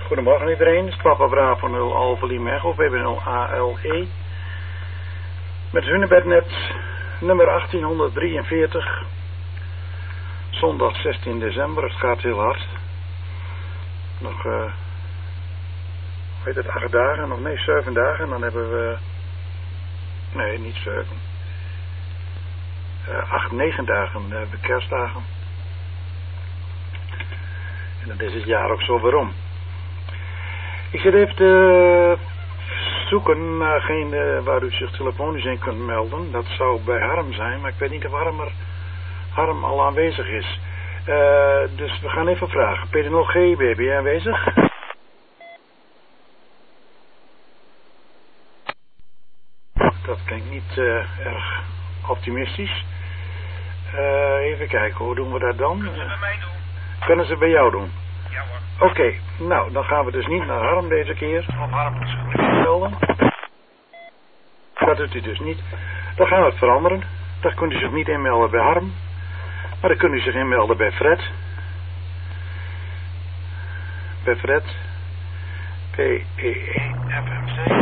Goedemorgen iedereen, het is Papa Bravo 0 Alpha Lima Echo, VB0 ALE. Met Hunebednet nummer 1843. Zondag 16 december, het gaat heel hard. Nog, 8 dagen, nog nee, 7 dagen. En dan hebben we, nee niet 7. 8, 9 dagen hebben we kerstdagen. En dan is het jaar ook zo weer om. Ik zit even te zoeken naar geen waar u zich telefonisch in kunt melden. Dat zou bij Harm zijn, maar ik weet niet of Harm al aanwezig is. Dus we gaan even vragen. P0G, ben je aanwezig? Dat klinkt niet erg optimistisch. Even kijken, hoe doen we dat dan? Kunnen ze bij mij doen? Kunnen ze bij jou doen? Ja hoor. Oké, nou dan gaan we dus niet naar Harm deze keer. Of Harm moet zich melden. Dat doet u dus niet. Dan gaan we het veranderen. Dan kunt u zich niet inmelden bij Harm. Maar dan kunt u zich inmelden bij Fred. Bij Fred. PE1FMC.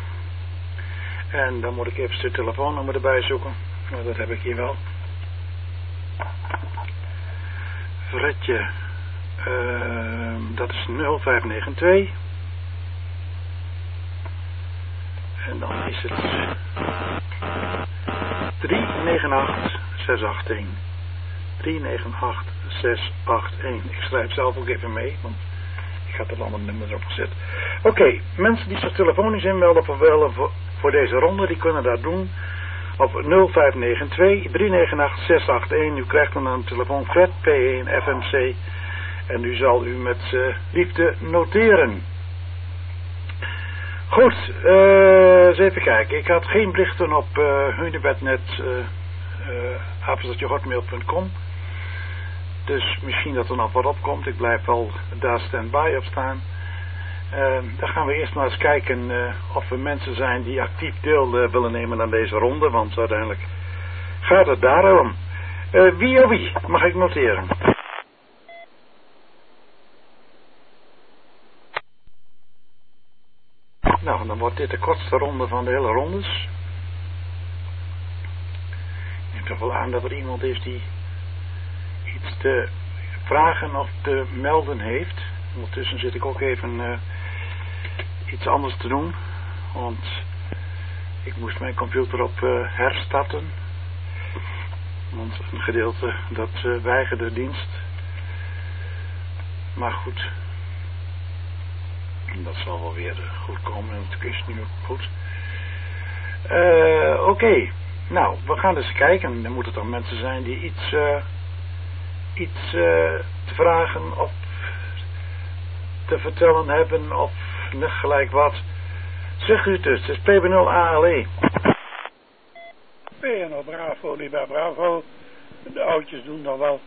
En dan moet ik even zijn telefoonnummer erbij zoeken. Nou, dat heb ik hier wel. Fredje. Dat is 0592. En dan is het 398 681. 398 681. Ik schrijf zelf ook even mee, want ik had het andere nummer erop gezet. Oké, mensen die zich telefonisch inmelden voor deze ronde, die kunnen dat doen op 0592 398 681. U krijgt dan een telefoon Fred P1 FMC en u zal u met liefde noteren. Goed, eens even kijken. Ik had geen berichten op Hunebednet @hotmail.com. Dus misschien dat er nog wat opkomt. Ik blijf wel daar stand-by op staan. Dan gaan we eerst maar eens kijken of er mensen zijn die actief deel willen nemen aan deze ronde. Want uiteindelijk gaat het daarom. Wie mag ik noteren? Nou, dan wordt dit de kortste ronde van de hele rondes. Ik neem toch wel aan dat er iemand is die iets te vragen of te melden heeft. Ondertussen zit ik ook even iets anders te doen. Want ik moest mijn computer op herstarten. Want een gedeelte dat weigerde dienst. Maar goed. Dat zal wel weer goed komen. Het is nu ook goed. Oké. Nou, we gaan eens kijken. Er moeten toch mensen zijn die iets te vragen of te vertellen hebben of net gelijk wat. Zeg u dus, het is PB0 ALE. PNL Bravo, Lima Bravo. De oudjes doen dan wel.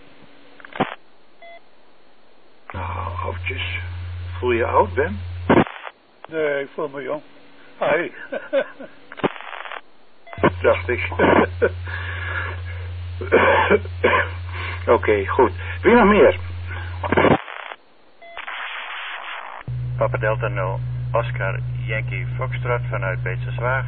Nou, oudjes. Voel je oud, Ben? Nee, ik voel me jong. Hoi. Dacht ik. Oké, goed. Wie nog meer? Papa Delta 0, Oscar Yankee Foxtrot vanuit Beetserswaag.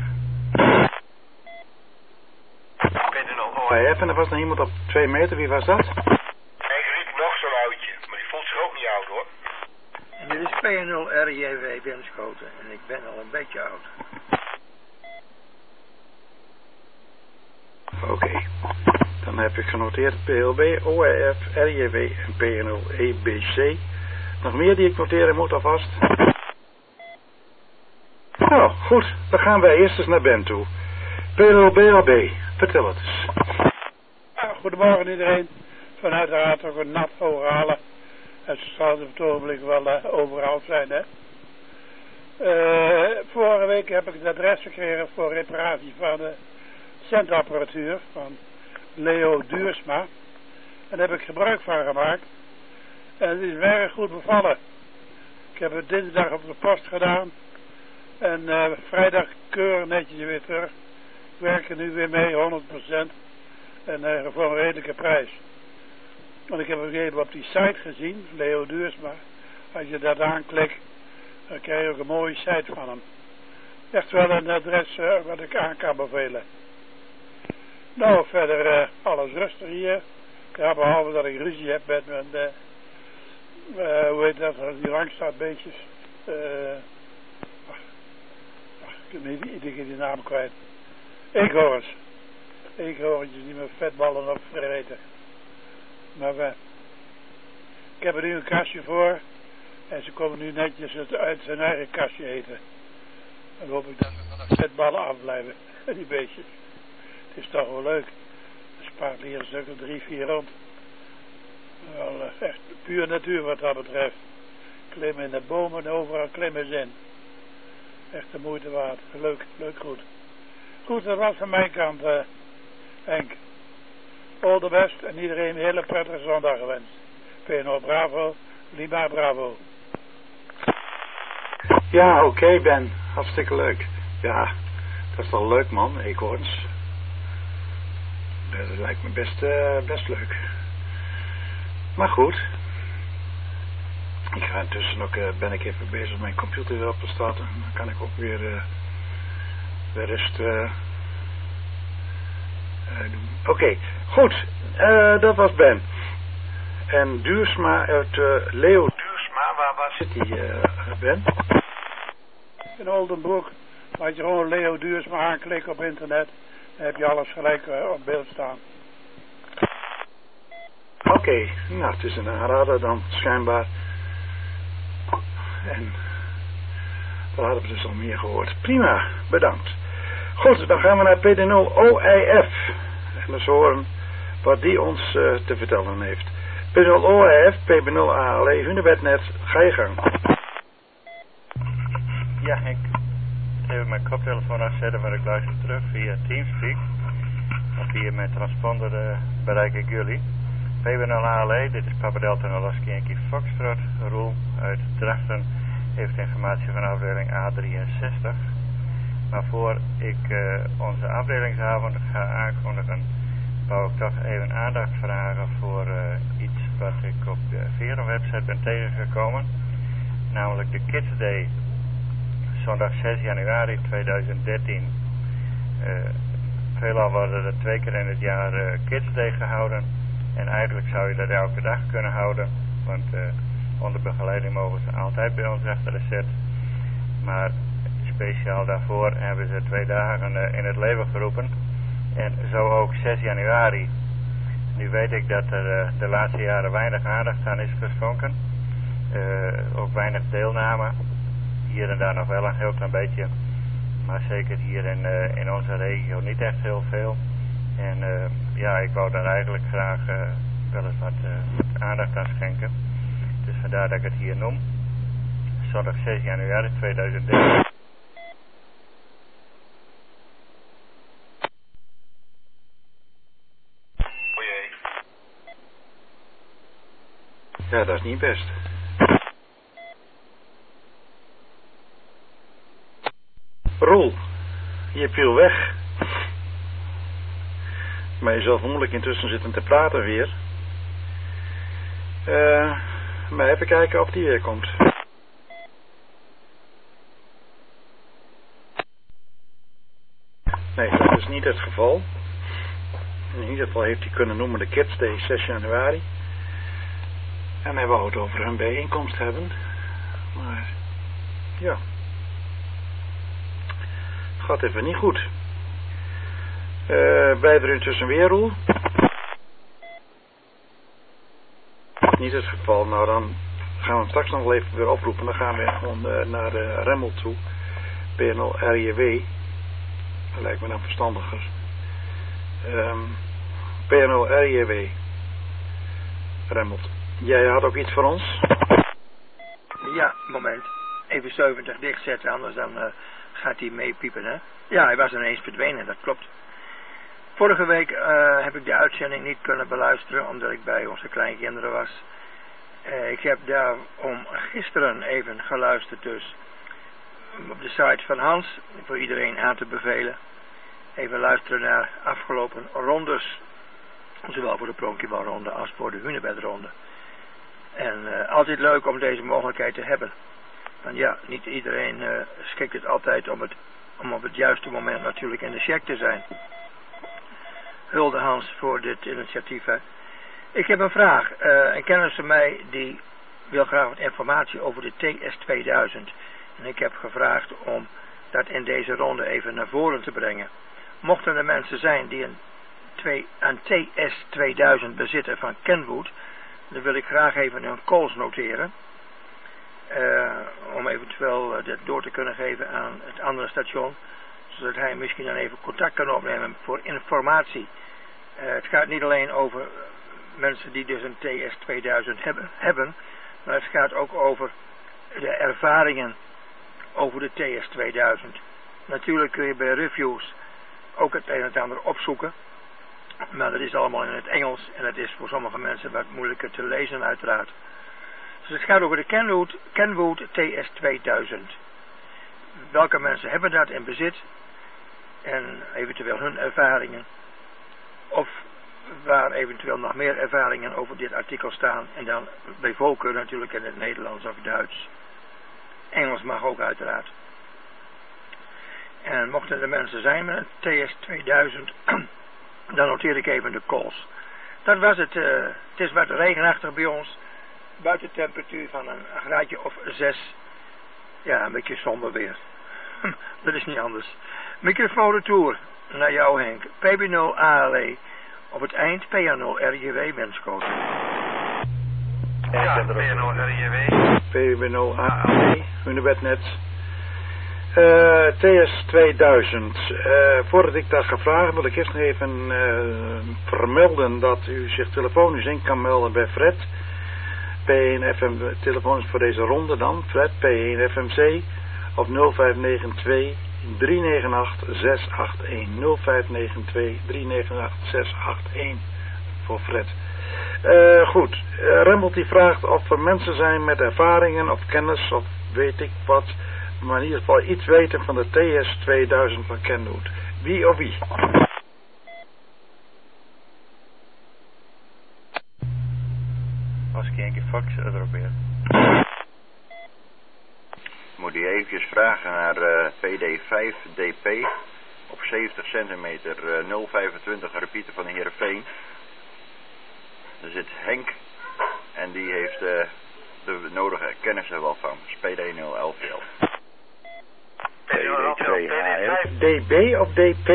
En er was nog iemand op 2 meter, wie was dat? Ik riep nog zo'n oudje, maar die voelt zich ook niet oud hoor. En dit is P0 RJW Winschoten en ik ben al een beetje oud. Oké. Dan heb ik genoteerd PLB, ORF, RJW en P0 EBC. Nog meer die ik noteren moet alvast? Nou, goed. Dan gaan wij eerst eens naar Ben toe. P0 BLB, vertel het eens. Ja, goedemorgen iedereen. Vanuit de raad ook een nat orale. Het zal op het ogenblik wel overal zijn, hè. Vorige week heb ik het adres gekregen voor reparatie van de centapparatuur van Leo Duursma. En daar heb ik gebruik van gemaakt. En het is erg goed bevallen. Ik heb het dinsdag op de post gedaan. En vrijdag keurig netjes weer terug. Ik werk er nu weer mee, 100%. En voor een redelijke prijs. Want ik heb het even op die site gezien, Leo Duursma. Als je dat aanklikt, dan krijg je ook een mooie site van hem. Echt wel een adres wat ik aan kan bevelen. Nou, verder alles rustig hier. Ja, behalve dat ik ruzie heb met mijn, hoe heet dat, die rangstaatbeetjes. Ik ben niet die naam kwijt. Eekhoorns. Eekhoorntjes die met vetballen opvreten. Maar ik heb er nu een kastje voor. En ze komen nu netjes uit zijn eigen kastje eten. Dan hoop ik dat ze van de vetballen afblijven. Die beestjes. Het is toch wel leuk. Er spaart hier een stuk of 3, 4 rond. Wel echt puur natuur wat dat betreft. Klimmen in de bomen en overal klimmen ze in. Echt de moeite waard. Leuk, goed. Goed, dat was van mijn kant, Henk. All the best en iedereen een hele prettige zondag gewenst. PNO Bravo, Lima Bravo. Ja, oké, Ben. Hartstikke leuk. Ja, dat is toch leuk, man, eekhoorns. Dat lijkt me best leuk. Maar goed. Ik ga intussen ook, ben ik even bezig met mijn computer weer op te starten. Dan kan ik ook weer de rest doen. Oké, goed. Dat was Ben. En Duursma uit Leo Duursma, waar zit die, Ben? In Oldenbroek. Laat je gewoon Leo Duursma aanklikken op internet. Dan heb je alles gelijk op beeld staan. Oké, nou het is een aanrader dan schijnbaar. En daar hadden we dus al meer gehoord. Prima, bedankt. Goed, dan gaan we naar PD0OIF. En eens horen wat die ons te vertellen heeft. PD0OIF, PB0ALE, Hunebednet, ga je gang. Ja, ik even mijn koptelefoon afzetten, maar ik luister terug via Teamspeak. Want via mijn transponder bereik ik jullie. PB0ALE, dit is Papa Delta Alaska Yankee Foxtrot. Roel uit Drachten heeft informatie van afdeling A63. Maar voor ik onze afdelingsavond ga aankondigen, wou ik toch even aandacht vragen voor iets wat ik op de Vero-website ben tegengekomen. Namelijk de Kids Day, zondag 6 januari 2013. Veelal worden er 2 keer in het jaar Kids Day gehouden. En eigenlijk zou je dat elke dag kunnen houden, want onder begeleiding mogen ze altijd bij ons achter de set. Maar speciaal daarvoor hebben ze 2 dagen in het leven geroepen. En zo ook 6 januari. Nu weet ik dat er de laatste jaren weinig aandacht aan is geschonken. Ook weinig deelname. Hier en daar nog wel een heel klein beetje. Maar zeker hier in onze regio niet echt heel veel. En ja, ik wou daar eigenlijk graag wel eens wat aandacht aan schenken. Dus vandaar dat ik het hier noem. Zondag 6 januari 2013. Ja, dat is niet best. Roel, je viel weg. Maar je zal vermoedelijk intussen zitten te praten weer. Maar even kijken of die weer komt. Nee, dat is niet het geval. In ieder geval heeft hij kunnen noemen de Kids Day 6 januari. En hij wou het over hun bijeenkomst hebben. Maar ja. Het gaat even niet goed. Ben je er intussen weer, Roel? Niet het geval. Nou, dan gaan we hem straks nog even weer oproepen. Dan gaan we gewoon naar Remmel toe. PNL RJW. Dat lijkt me dan verstandiger. PNL RJW. Remmel. Jij had ook iets voor ons? Ja, moment. Even 70 dichtzetten, anders dan gaat hij meepiepen, hè? Ja, hij was ineens verdwenen, dat klopt. Vorige week heb ik de uitzending niet kunnen beluisteren, omdat ik bij onze kleinkinderen was. Ik heb daarom gisteren even geluisterd, dus op de site van Hans, voor iedereen aan te bevelen. Even luisteren naar afgelopen rondes, zowel voor de pronkiebalronde als voor de hunebedronde. En altijd leuk om deze mogelijkheid te hebben. Want ja, niet iedereen schikt het altijd om op het juiste moment natuurlijk in de check te zijn. Hulde Hans voor dit initiatief. Hè. Ik heb een vraag. Een kennis van mij die wil graag wat informatie over de TS2000. En ik heb gevraagd om dat in deze ronde even naar voren te brengen. Mochten er mensen zijn die een TS2000 bezitten van Kenwood, dan wil ik graag even een calls noteren. Om eventueel dit door te kunnen geven aan het andere station. Zodat hij misschien dan even contact kan opnemen voor informatie. Het gaat niet alleen over mensen die dus een TS2000 hebben. Maar het gaat ook over de ervaringen over de TS2000. Natuurlijk kun je bij reviews ook het een en het ander opzoeken. Maar dat is allemaal in het Engels. En het is voor sommige mensen wat moeilijker te lezen uiteraard. Dus het gaat over de Kenwood TS2000. Welke mensen hebben dat in bezit? En eventueel hun ervaringen. Of waar eventueel nog meer ervaringen over dit artikel staan. En dan bij voorkeur natuurlijk in het Nederlands of Duits. Engels mag ook uiteraard. En mochten er mensen zijn met een TS2000, dan noteer ik even de calls. Dat was het. Het is wat regenachtig bij ons. Buitentemperatuur van een graadje of 6. Ja, een beetje somber weer. Dat is niet anders. Microfoon retour naar jou Henk. PB0 ALE. Op het eind PA0 RJW Menscode. Ja, PA0 RJW. PB0 ALE. Hunebednet. TS2000. Voordat ik dat ga vragen wil ik eerst nog even vermelden dat u zich telefonisch in kan melden bij Fred. P1FM telefoon is voor deze ronde dan. Fred P1FMC op 0592 398 681. 0592 398 681 voor Fred. Goed. Remmelt die vraagt of er mensen zijn met ervaringen of kennis of weet ik wat. Maar in ieder geval iets weten van de TS2000 van Kenwood. Wie of wie? Als ik een keer fax erop weer. Moet u eventjes vragen naar PD5DP op 70 centimeter 025 repeater van de Heerenveen. Er zit Henk en die heeft de nodige kennis er wel van. PD0LVL. PD2HR. DB of DP?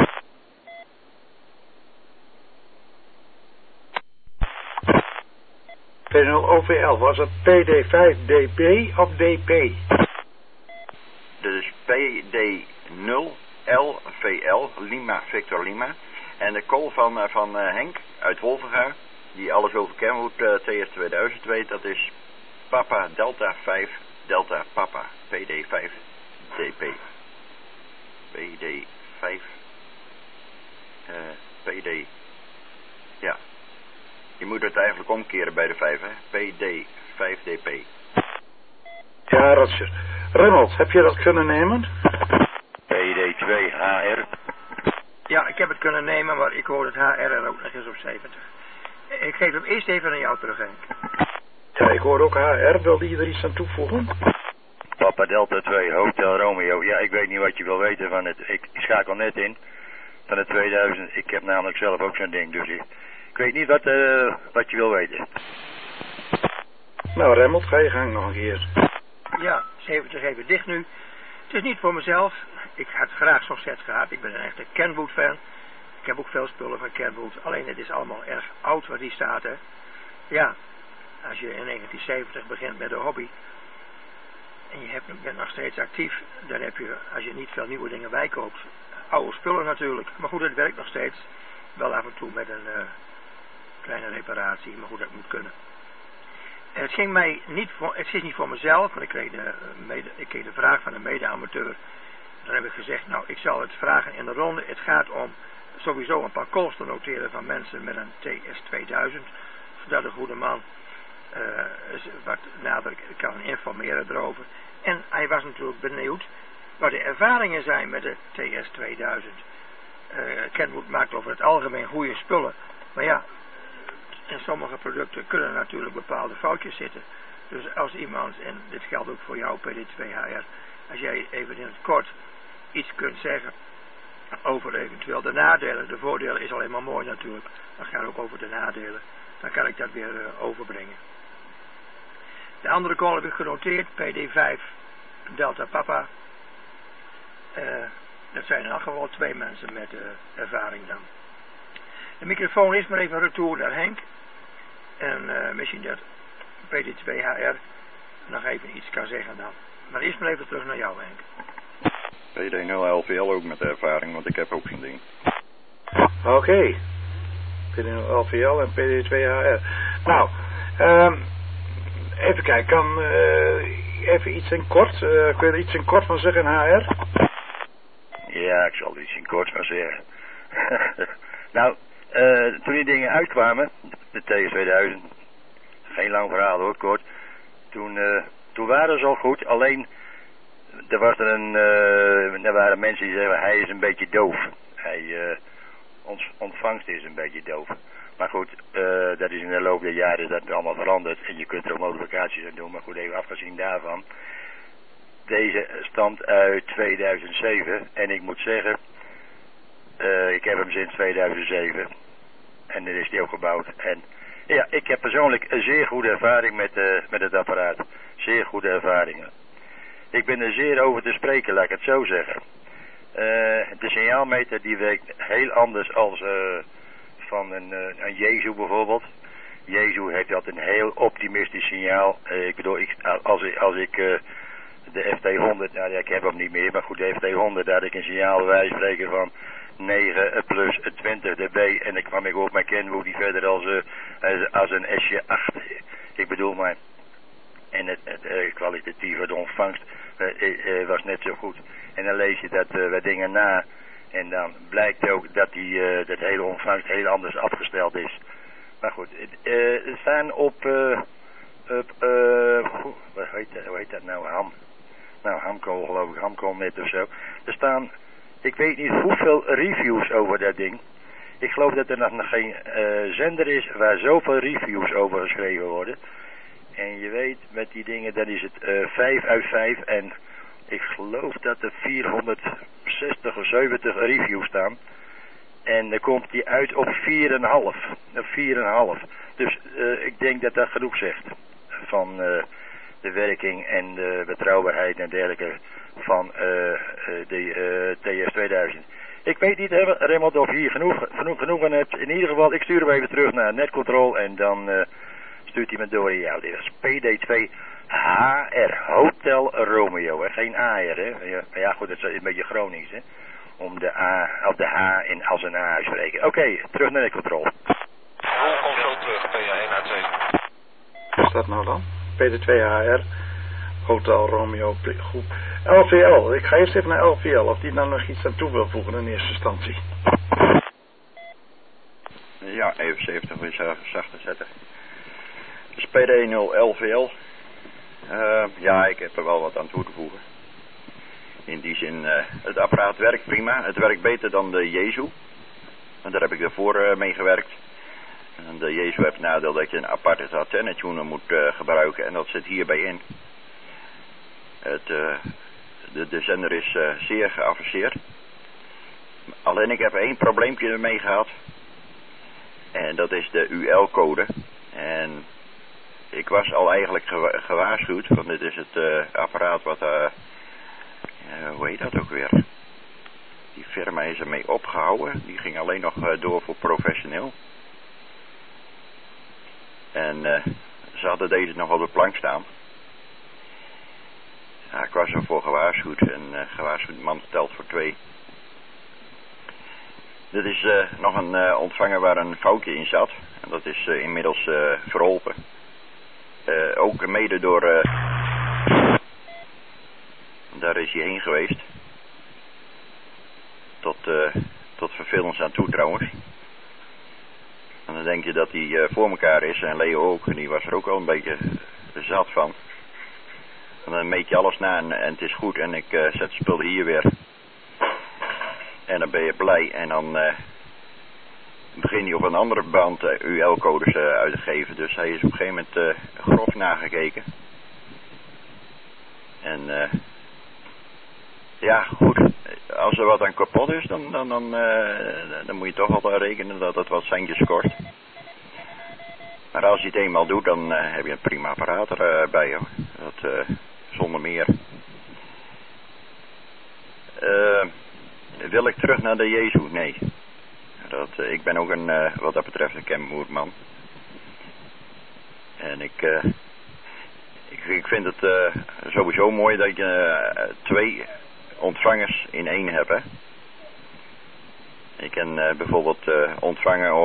PD0OVL. Was het PD5DB of DP? Dus PD0LVL, Lima, Victor Lima. En de call van Henk uit Wolvenga, die alles over Kenwood TS2000 weet, dat is Papa Delta 5 Delta Papa, PD5 DP. PD5 PD. Ja. Je moet het eigenlijk omkeren bij de 5, hè? PD5DP. Ja, Roger. Remmelt, heb je dat kunnen nemen? PD2HR. Ja, ik heb het kunnen nemen, maar ik hoor het HR er ook nog eens op 70. Ik geef hem eerst even aan jou terug, Henk. Ja, ik hoor ook HR. Wilde je er iets aan toevoegen? Papa Delta 2, Hotel Romeo. Ja, ik weet niet wat je wil weten van het. Ik schakel net in. Van de 2000. Ik heb namelijk zelf ook zo'n ding. Dus ik weet niet wat je wil weten. Nou, Remmelt, ga je gang nog een keer. Ja, 70 even dicht nu. Het is niet voor mezelf. Ik had graag zo'n set gehad. Ik ben een echte Kenwood fan. Ik heb ook veel spullen van Kenwood. Alleen het is allemaal erg oud wat die staat, hè. Ja, als je in 1970 begint met de hobby en je bent nog steeds actief, dan heb je, als je niet veel nieuwe dingen bijkoopt, oude spullen natuurlijk. Maar goed, het werkt nog steeds. Wel af en toe met een kleine reparatie, maar goed, dat moet kunnen. En het ging mij niet voor, het is niet voor mezelf, maar ik kreeg de vraag van een mede-amateur. Dan heb ik gezegd, nou, ik zal het vragen in de ronde. Het gaat om sowieso een paar calls te noteren van mensen met een TS2000, zodat de goede man wat nader kan informeren erover. En hij was natuurlijk benieuwd wat de ervaringen zijn met de TS2000. Kenwood maakt over het algemeen goede spullen. Maar ja, in sommige producten kunnen natuurlijk bepaalde foutjes zitten. Dus als iemand, en dit geldt ook voor jou PD2HR, als jij even in het kort iets kunt zeggen over eventueel de nadelen. De voordelen is alleen maar mooi natuurlijk. Dan gaat het ook over de nadelen. Dan kan ik dat weer overbrengen. De andere call heb ik genoteerd. PD5 Delta Papa. Dat zijn in elk geval 2 mensen met ervaring dan. De microfoon is maar even retour naar Henk. En misschien dat PD2HR nog even iets kan zeggen dan. Maar eerst maar even terug naar jou, Henk. PD0LVL ook met ervaring, want ik heb ook geen ding. Oké. PD0LVL en PD2HR. Nou, even kijken. Kan even iets in kort. Kun je er iets in kort van zeggen in HR? Ja, ik zal er iets in kort van zeggen. Nou, toen die dingen uitkwamen, de TS2000, geen lang verhaal hoor, kort. Toen waren ze al goed, alleen er waren mensen die zeggen, hij is een beetje doof. Ontvangst is een beetje doof. Maar goed, dat is in de loop der jaren dat allemaal veranderd. En je kunt er ook modificaties aan doen. Maar goed, even afgezien daarvan. Deze stamt uit 2007. En ik moet zeggen, ik heb hem sinds 2007. En dan is die ook gebouwd. En ja, ik heb persoonlijk een zeer goede ervaring met het apparaat. Zeer goede ervaringen. Ik ben er zeer over te spreken, laat ik het zo zeggen. De signaalmeter die werkt heel anders als van een Jezu bijvoorbeeld. Jezu heeft altijd een heel optimistisch signaal. Ik bedoel, als ik de FT100, nou ja, ik heb hem niet meer, maar goed, de FT100, daar had ik een signaal bij spreken van 9 plus 20 dB en dan kwam ik op mijn Kenwood die verder als een SJ8. Ik bedoel maar, en het kwalitatieve, de ontvangst was net zo goed. En dan lees je dat dingen na en dan blijkt ook dat dat hele ontvangst heel anders afgesteld is. Maar goed, er staan hoe heet dat nou, Hamco geloof ik, Hamco net of zo. Er staan, ik weet niet hoeveel reviews over dat ding. Ik geloof dat er nog geen zender is waar zoveel reviews over geschreven worden. En je weet, met die dingen, dan is het 5 uit 5 en ik geloof dat er 460 of 70 reviews staan. En dan komt die uit op 4,5. Dus ik denk dat dat genoeg zegt. Van de werking en de betrouwbaarheid en dergelijke van de TS2000. Ik weet niet, Remmelt, of je hier genoeg aan hebt. In ieder geval, ik stuur hem even terug naar Netcontrol en dan stuurt hij me door in jou. Dit is PD2 HR, Hotel Romeo, hè? Geen AR, hè? Ja goed, dat is een beetje Gronings, hè? Om de A of de H in als een A uitspreken. Oké, terug naar Netcontrol. Hoe komt zo terug, PA1A2? Wat is dat nou dan? PD2HR, Hotel Romeo, groep LVL. Ik ga eerst even naar LVL, of die nou nog iets aan toe wil voegen in eerste instantie. Ja, even 70 weer zachter zetten. Dus PD0 LVL. Ja, ik heb er wel wat aan toe te voegen. In die zin, het apparaat werkt prima. Het werkt beter dan de Jezu. En daar heb ik ervoor mee gewerkt. En de Jezu heeft het nadeel dat je een aparte antenne-tuner moet gebruiken. En dat zit hierbij in. De zender is zeer geavanceerd. Alleen ik heb 1 probleempje ermee gehad. En dat is de UL-code. En ik was al eigenlijk gewaarschuwd. Want dit is het apparaat wat... hoe heet dat ook weer? Die firma is ermee opgehouden. Die ging alleen nog door voor professioneel. En ze hadden deze nog op de plank staan. Ja, ik was ervoor gewaarschuwd. En gewaarschuwd man telt voor 2. Dit is nog een ontvanger waar een foutje in zat. En dat is inmiddels verholpen. Ook mede door... daar is hij heen geweest. Tot vervelend aan toe trouwens. En dan denk je dat hij voor elkaar is. En Leo ook. En die was er ook al een beetje zat van. En dan meet je alles na en het is goed. En ik zet de spullen hier weer. En dan ben je blij. En dan begint hij op een andere band UL-codes uit te geven. Dus hij is op een gegeven moment grof nagekeken. En ja, goed. Als er wat aan kapot is, dan moet je toch wel rekenen dat het wat centjes kost. Maar als je het eenmaal doet, dan heb je een prima apparaat erbij, hoor. Dat zonder meer. Wil ik terug naar de Jezu? Nee. Ik ben ook wat dat betreft een Kenwood-man. En ik vind het sowieso mooi dat je 2 ontvangers in 1 hebt, hè. Je kan bijvoorbeeld ontvangen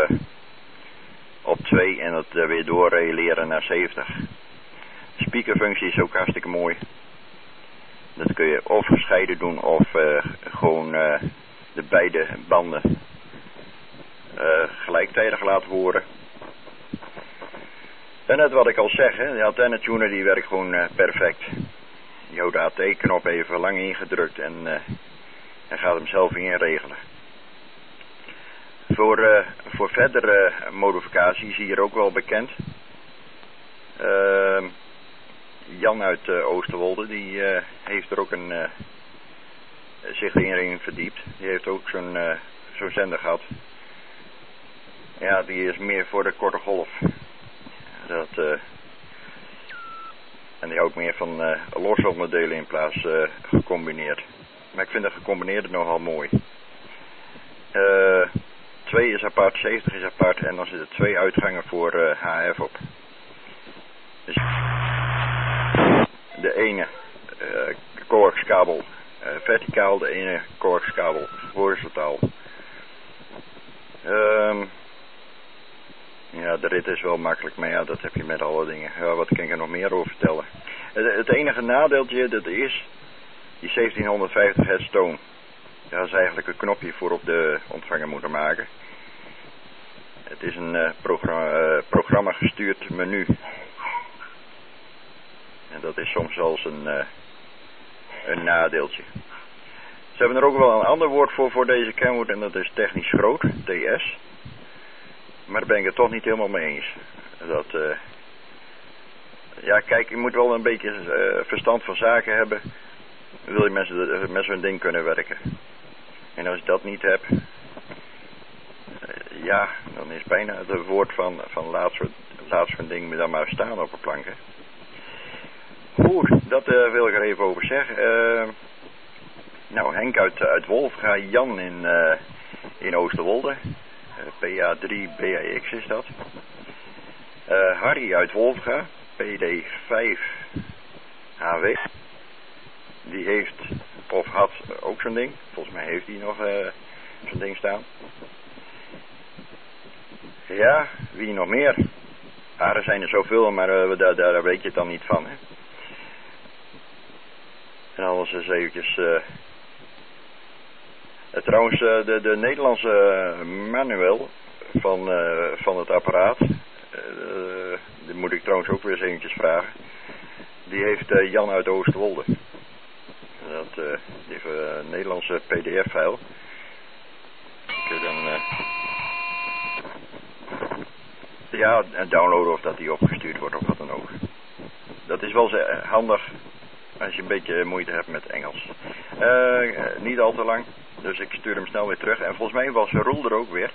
op 2 en het weer doorregleren naar 70. De speakerfunctie is ook hartstikke mooi. Dat kun je of gescheiden doen of gewoon de beide banden gelijktijdig laten horen. En net wat ik al zeg, hè, de antenne-tuner die werkt gewoon perfect. Je houdt de AT-knop even lang ingedrukt en gaat hem zelf inregelen. Voor verdere modificaties hier ook wel bekend. Jan uit Oosterwolde, die heeft er ook zich erin verdiept. Die heeft ook zo'n zender gehad. Ja, die is meer voor de korte golf. En die houdt meer van losse onderdelen in plaats gecombineerd. Maar ik vind de gecombineerde nogal mooi. 2 is apart, 70 is apart en dan zitten 2 uitgangen voor HF op. Dus de ene coaxkabel verticaal, de ene coaxkabel horizontaal. Ja, de rit is wel makkelijk, maar ja, dat heb je met alle dingen. Ja, wat kan ik er nog meer over vertellen? Het enige nadeeltje, dat is die 1750 Hz toon. Daar is eigenlijk een knopje voor op de ontvanger moeten maken. Het is een programma gestuurd menu. En dat is soms zelfs een nadeeltje. Ze hebben er ook wel een ander woord voor deze Kenwood en dat is technisch groot, TS. Maar daar ben ik het toch niet helemaal mee eens. Ja, kijk, je moet wel een beetje verstand van zaken hebben. Wil je met zo'n ding kunnen werken. En als je dat niet hebt, ja, dan is bijna het woord van laat zo'n ding dan maar staan op een plank. Hè. Goed, dat wil ik er even over zeggen. Nou, Henk uit Wolfga, Jan in Oosterwolde. PA3BAX is dat. Harry uit Wolfga, PD5HW. Die heeft, of had ook zo'n ding. Volgens mij heeft hij nog zo'n ding staan. Ja, wie nog meer? Er zijn er zoveel, maar daar weet je het dan niet van. Hè? En alles eens eventjes... trouwens, de Nederlandse manual van het apparaat, die moet ik trouwens ook weer eens eventjes vragen. Die heeft Jan uit Oosterwolde. Die heeft een Nederlandse PDF-file. Kun je dan ja, downloaden of dat die opgestuurd wordt of wat dan ook. Dat is wel handig als je een beetje moeite hebt met Engels. Niet al te lang. Dus ik stuur hem snel weer terug. En volgens mij was Roel er ook weer.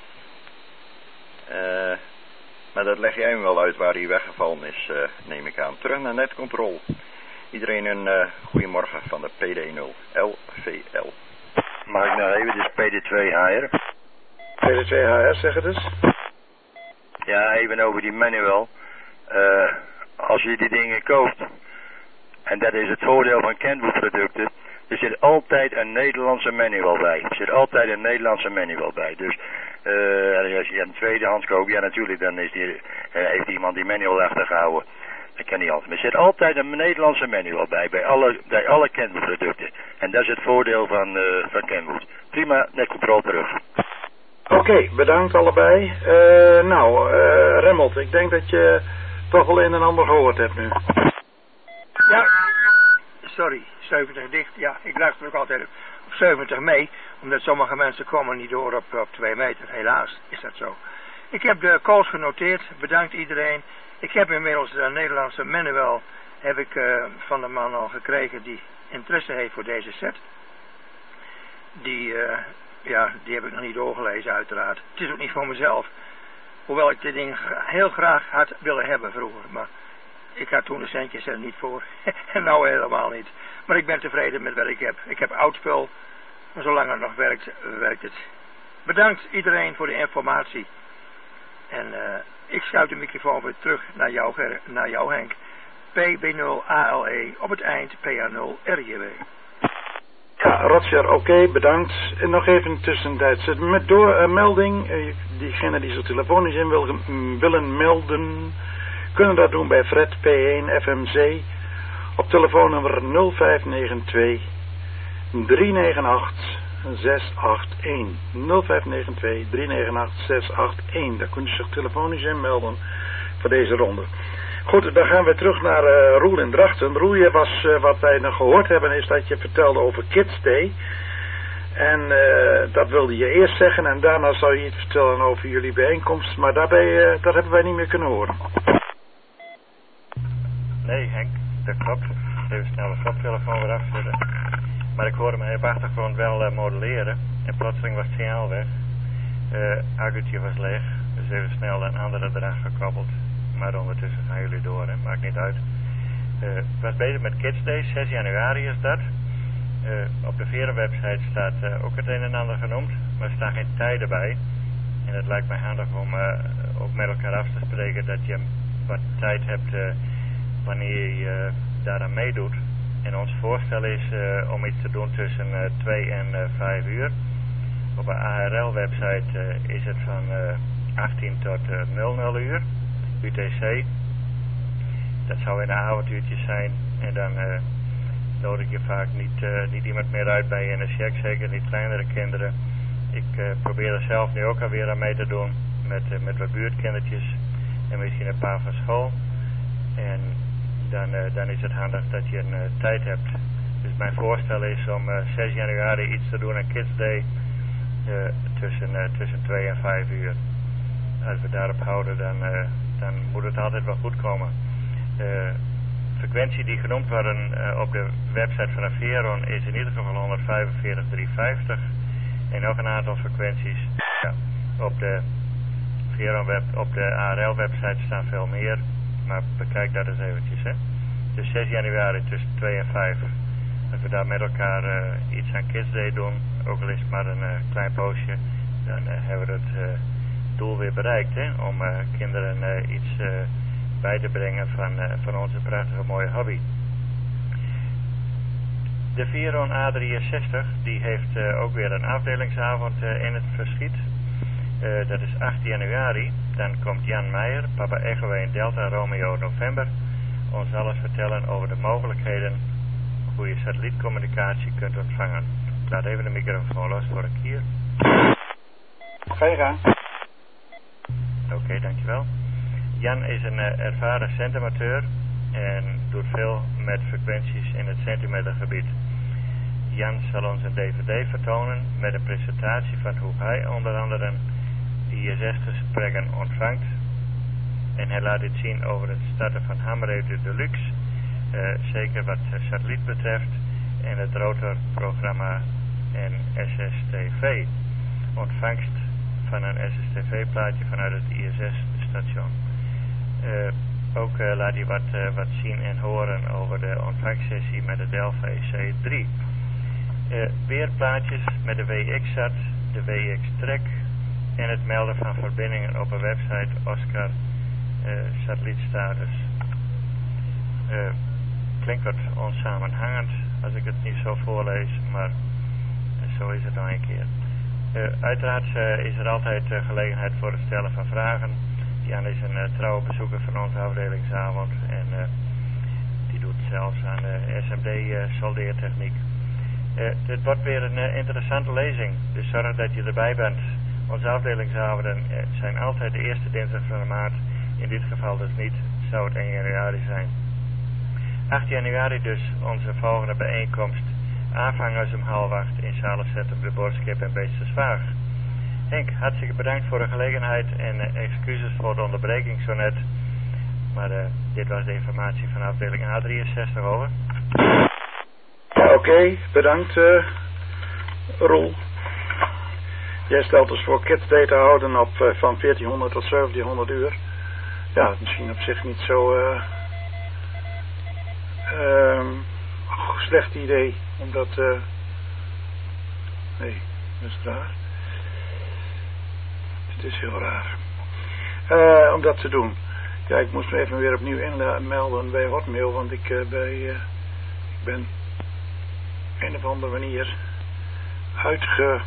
Maar dat leg jij hem wel uit waar hij weggevallen is, neem ik aan. Terug naar netcontrol. Iedereen een goeiemorgen van de PD0 LVL. Mag ik nou even, dit is PD2HR. PD2HR, zeg het eens. Ja, even over die manual. Als je die dingen koopt, en dat is het voordeel van Kenwood producten, er zit altijd een Nederlandse manual bij. Er zit altijd een Nederlandse manual bij. Dus als je een tweedehands koopt, ja natuurlijk, dan heeft iemand die manual achtergehouden. Dat kan niet altijd. Maar er zit altijd een Nederlandse manual bij alle Kenwood producten. En dat is het voordeel van Kenwood. Prima, netcontrole terug. Oké, bedankt allebei. Remmelt, ik denk dat je toch wel een en ander gehoord hebt nu. Ja, sorry, 70 dicht. Ja, ik luister ook altijd 70 mee, omdat sommige mensen komen niet door op 2 meter. Helaas is dat zo. Ik heb de calls genoteerd. Bedankt iedereen. Ik heb inmiddels de Nederlandse manual heb ik van de man al gekregen die interesse heeft voor deze set. Die heb ik nog niet doorgelezen uiteraard. Het is ook niet voor mezelf. Hoewel ik dit ding heel graag had willen hebben vroeger. Maar ik had toen de centjes er niet voor. En nou helemaal niet. Maar ik ben tevreden met wat ik heb. Ik heb oud spul. Maar zolang het nog werkt, werkt het. Bedankt iedereen voor de informatie. En ik schuif de microfoon weer terug naar jou Henk. PB0ALE op het eind PA0RJW. Ja, Roger, oké, bedankt. En nog even tussentijds met melding. Diegenen die zo telefonisch in willen melden, kunnen dat doen bij Fred P1 FMC op telefoonnummer 0592 398 681. 0592 398 681. Daar kunt u zich telefonisch inmelden voor deze ronde. Goed, dan gaan we terug naar Roel in Drachten. Roel, je was, wat wij nog gehoord hebben, is dat je vertelde over Kids Day. En dat wilde je eerst zeggen en daarna zou je iets vertellen over jullie bijeenkomst. Maar daarbij, dat hebben wij niet meer kunnen horen. Nee, Henk, dat klopt. Even snel de koptelefoon weer afzetten. Maar ik hoorde me op de achtergrond wel modelleren. En plotseling was het signaal weg. Accu'tje was leeg. Dus even snel een andere eraan gekoppeld. Maar ondertussen gaan jullie door, hè. Maakt niet uit. Ik was bezig met Kids Day, 6 januari is dat. Op de Veren-website staat ook het een en ander genoemd, maar er staan geen tijden bij. En het lijkt mij handig om ook met elkaar af te spreken dat je wat tijd hebt wanneer je daaraan meedoet. En ons voorstel is om iets te doen tussen 2 en 5 uur. Op de ARL-website is het van 18 tot 00 uur. UTC. Dat zou in de avonduurtjes zijn. En dan nodig je vaak niet iemand meer uit bij je in een check. Zeker niet kleinere kinderen. Ik probeer er zelf nu ook alweer aan mee te doen. Met wat buurtkindertjes. En misschien een paar van school. En dan is het handig dat je een tijd hebt. Dus mijn voorstel is om 6 januari iets te doen aan Kids Day. Tussen 2 en 5 uur. Als we daarop houden dan moet het altijd wel goed komen. De frequentie die genoemd worden op de website van de Veron is in ieder geval 145.350. En nog een aantal frequenties. Ja, op de Veron op de ARL website staan veel meer. Maar bekijk dat eens eventjes. Hè. Dus 6 januari tussen 2 en 5. Als we daar met elkaar iets aan Kids Day doen. Ook al is het maar een klein poosje. Dan hebben we het doel weer bereikt, hè, om kinderen iets bij te brengen van onze prachtige mooie hobby. De Veron A63 die heeft ook weer een afdelingsavond in het verschiet. Dat is 8 januari. Dan komt Jan Meijer, Papa Echo 1 Delta Romeo November, ons alles vertellen over de mogelijkheden hoe je satellietcommunicatie kunt ontvangen. Ik laat even de microfoon los voor een keer. Ga je gaan. Oké, dankjewel. Jan is een ervaren centimateur en doet veel met frequenties in het centimetergebied. Jan zal ons een DVD vertonen met een presentatie van hoe hij onder andere ISS-gesprekken ontvangt. En hij laat dit zien over het starten van Hamradio Deluxe, zeker wat satelliet betreft, en het rotorprogramma en SSTV. Ontvangst van een SSTV-plaatje vanuit het ISS-station. Ook laat hij wat zien en horen over de ontvangstsessie met de Delphi C3. Weer plaatjes met de WX-SAT, de WX-Track en het melden van verbindingen op een website Oscar satellietstatus. Klinkt wat onsamenhangend als ik het niet zo voorlees, maar zo is het dan een keer. Uiteraard is er altijd gelegenheid voor het stellen van vragen. Jan is een trouwe bezoeker van onze afdelingsavond en die doet zelfs aan de SMD-soldeertechniek. Dit wordt weer een interessante lezing, dus zorg dat je erbij bent. Onze afdelingsavonden zijn altijd de eerste dinsdag van de maand. In dit geval dus niet, zou het 1 januari zijn. 8 januari dus onze volgende bijeenkomst aanvangers om 7:30 in Zalenstedt op de Borskip en Beestersvaag. Henk, hartstikke bedankt voor de gelegenheid en excuses voor de onderbreking zo net. Maar dit was de informatie van afdeling A63, over. Ja, oké, bedankt Roel. Jij stelt dus voor Kids Day te houden op van 1400 tot 1700 uur. Ja, misschien op zich niet zo slecht idee, omdat nee, dat is raar. Het is heel raar om dat te doen. Ja, ik moest me even weer opnieuw inmelden bij Hotmail, want ik ben een of andere manier uitgelogd.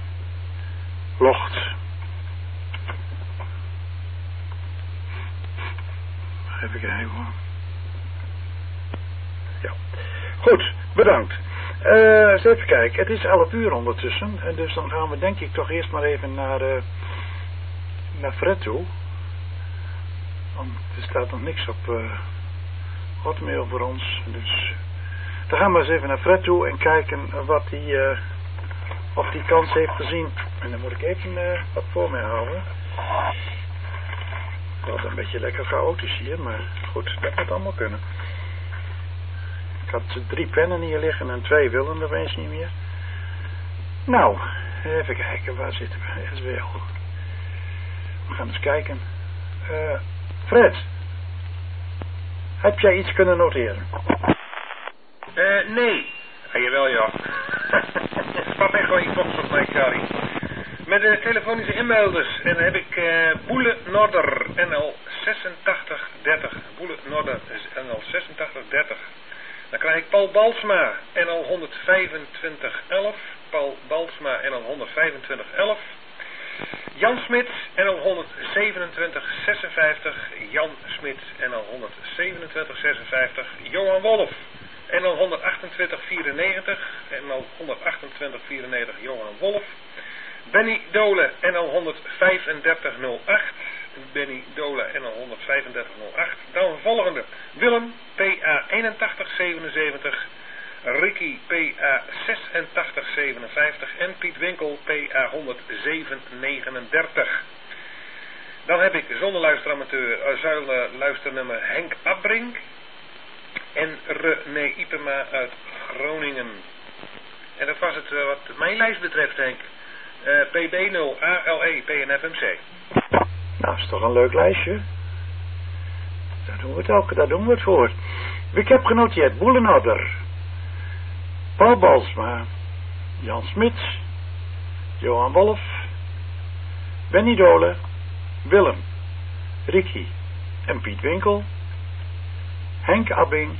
Even kijken hoor. Ja. Goed, bedankt. Eens even kijken. Het is 11 uur ondertussen. En dus dan gaan we denk ik toch eerst maar even naar Fred toe. Want er staat nog niks op Hotmail voor ons. Dus dan gaan we eens even naar Fred toe en kijken wat hij of die kans heeft gezien. En dan moet ik even wat voor mij houden. Wat een beetje lekker chaotisch hier, maar goed, dat moet allemaal kunnen. Ik had 3 pennen hier liggen en 2 willen er opeens niet meer. Nou, even kijken, waar zitten we? SWL. We gaan eens kijken. Fred, heb jij iets kunnen noteren? Nee. Jawel, ja. Pap Echo, ik volg op mij, Charlie. Met de telefonische inmelders. En dan heb ik Boele Norder, NL 8630. Boele Norder is NL 8630. Dan krijg ik Paul Balsma, NL 12511. Paul Balsma, NL 12511. Jan Smit, NL 12756. Jan Smit, NL 12756. Johan Wolf, NL 12894. NL 12894 Johan Wolf. Benny Dole, NL 13508. Benny Dole, NL 13508. Dan volgende. Willem, PA 8177. Ricky, PA 8657. En Piet Winkel, PA 10739. Dan heb ik luisternummer Henk Abbrink. En René Ipema uit Groningen. En dat was het wat mijn lijst betreft, Henk. PB0, ALE, PNFMC. Nou, is toch een leuk lijstje. Daar doen we het ook, daar doen we het voor. Ik heb genoteerd, Boelenodder, Paul Balsma, Jan Smits, Johan Wolf, Benny Dole, Willem, Ricky en Piet Winkel, Henk Abbrink,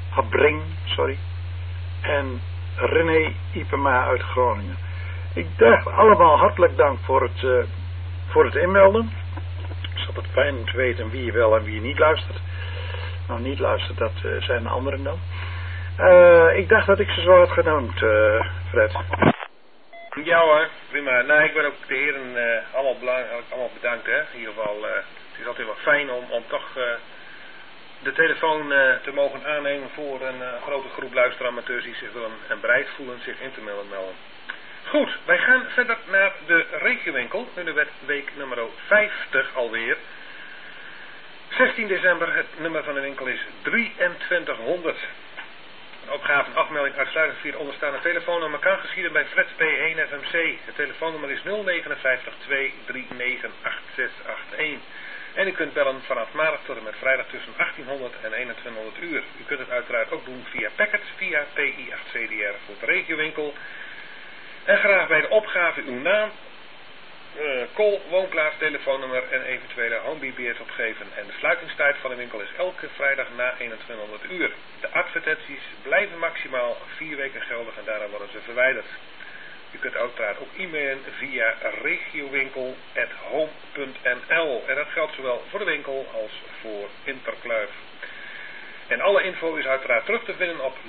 en René Ipema uit Groningen. Ik dacht allemaal hartelijk dank voor het inmelden. Het is altijd fijn om te weten wie wel en wie niet luistert. Nou, niet luistert, dat zijn de anderen dan. Ik dacht dat ik ze zo had genoemd, Fred. Ja hoor, prima. Nou, ik ben ook de heren allemaal bedankt, hè. In ieder geval, het is altijd wel fijn om toch de telefoon te mogen aannemen voor een grote groep luisteramateurs die zich willen en bereid voelen zich in te melden. Goed, wij gaan verder naar de regiowinkel. Nu werd week nummer 50 alweer. 16 december, het nummer van de winkel is 2300. Een opgave en afmelding uitsluitend via het onderstaande telefoonnummer kan geschieden bij Fred P1 FMC. Het telefoonnummer is 059 239 8681. En u kunt bellen vanaf maandag tot en met vrijdag tussen 1800 en 2100 uur. U kunt het uiteraard ook doen via Packet, via PI8CDR voor de regiowinkel. En graag bij de opgave uw naam, call, woonplaats, telefoonnummer en eventuele home-BBS opgeven. En de sluitingstijd van de winkel is elke vrijdag na 2100 uur. De advertenties blijven maximaal 4 weken geldig en daarna worden ze verwijderd. U kunt uiteraard ook e-mailen via regiowinkel@home.nl. En dat geldt zowel voor de winkel als voor Interkluif. En alle info is uiteraard terug te vinden op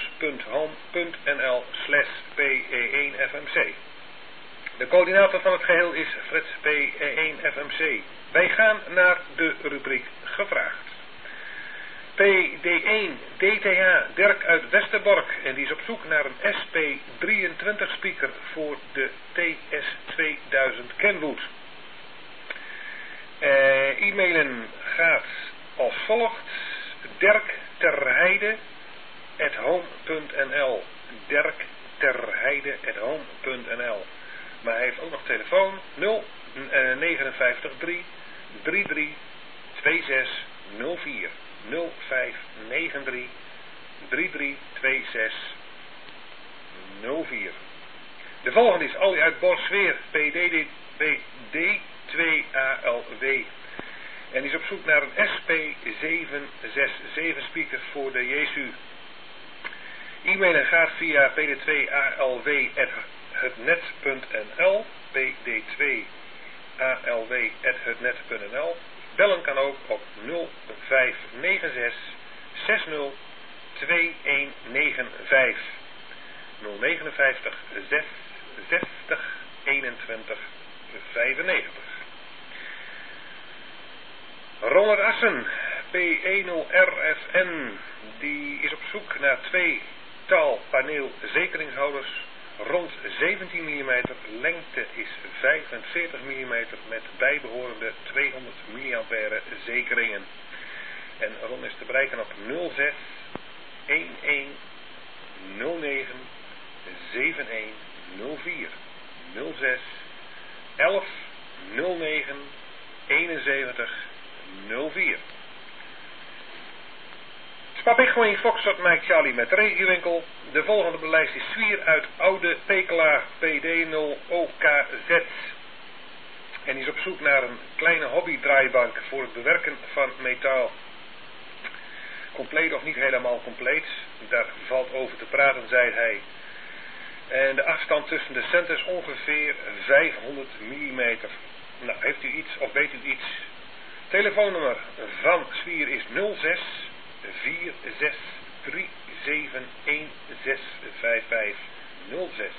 members.home.nl/PE1FMC. De coördinator van het geheel is Fred P1FMC. Wij gaan naar de rubriek gevraagd. PD1 DTH Dirk uit Westerbork en die is op zoek naar een SP23 speaker voor de TS2000 Kenwood. E-mailen gaat als volgt: dirkterheide@home.nl dirkterheide@home.nl. Maar hij heeft ook nog telefoon 059 3 33 2604 0593 33 2604. De volgende is Ali uit Borsweer, PD2ALW. En die is op zoek naar een SP767 speaker voor de Jesu. E-mailen gaat via pd2alw@hetnet.nl pd2alw@hetnet.nl. Bellen kan ook op 0596 60 2195 059 60 21 95. Ronald Assen, P10RFN, die is op zoek naar 2 taalpaneelzekeringshouders rond 17 mm, lengte is 45 mm met bijbehorende 200 mA zekeringen. En Ron is te bereiken op 06 11 09 7104 06 11 09 71 04. Spapigwin Foxtrot Mike Charlie met regiewinkel. De volgende op de lijst is Zwier uit Oude Pekela, PD0OKZ. En die is op zoek naar een kleine hobbydraaibank voor het bewerken van metaal. Compleet of niet helemaal compleet, daar valt over te praten, zei hij. En de afstand tussen de centers ongeveer 500 mm. Nou, heeft u iets of weet u iets? Telefoonnummer van Zwier is 06 46 37 1655 06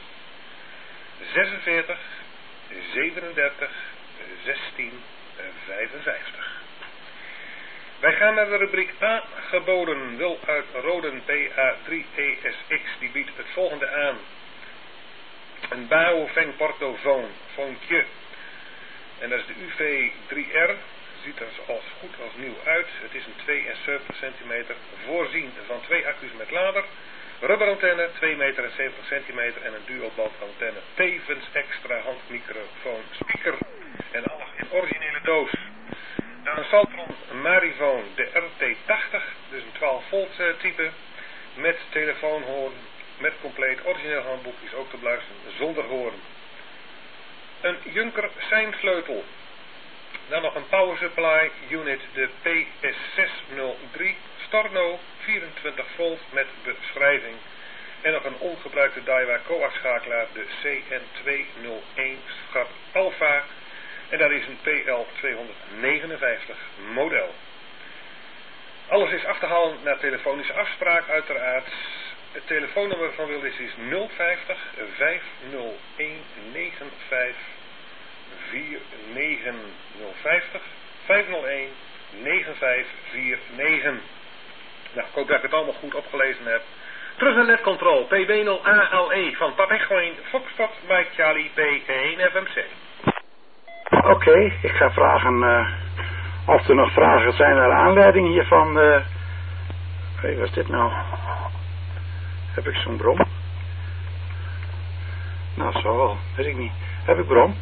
46 37 16 55. Wij gaan naar de rubriek aangeboden. Wil uit Roden PA3ESX, die biedt het volgende aan. Een Baofeng portofoontje. En dat is de UV3R. Ziet er als goed als nieuw uit. Het is een 72 cm, voorzien van 2 accu's met lader, rubberantenne 2,70 meter en een dualband antenne. Tevens extra handmicrofoon speaker en alles in originele doos. Dan een Saltron Marifone, de RT80, dus een 12 volt type, met telefoonhoorn, met compleet origineel handboek, is ook te beluisteren zonder hoorn. Een Junker seinsleutel. Dan nog een power supply unit, de PS603 Storno 24 volt met beschrijving. En nog een ongebruikte Daiwa coax schakelaar, de CN201 Alpha. En dat is een PL259 model. Alles is af te halen naar telefonische afspraak uiteraard. Het telefoonnummer van Wildis is 050 501 95 49050 501 9549. Nou, ik hoop dat ik het allemaal goed opgelezen heb. Terug naar Net Control, PB0ALE van Papegwijn Foxtrot Mike Charlie P1FMC. Oké, ik ga vragen of er nog vragen zijn naar aanleiding hiervan. Wat is dit nou? Heb ik zo'n brom? Nou, zo wel, weet ik niet. Heb ik brom?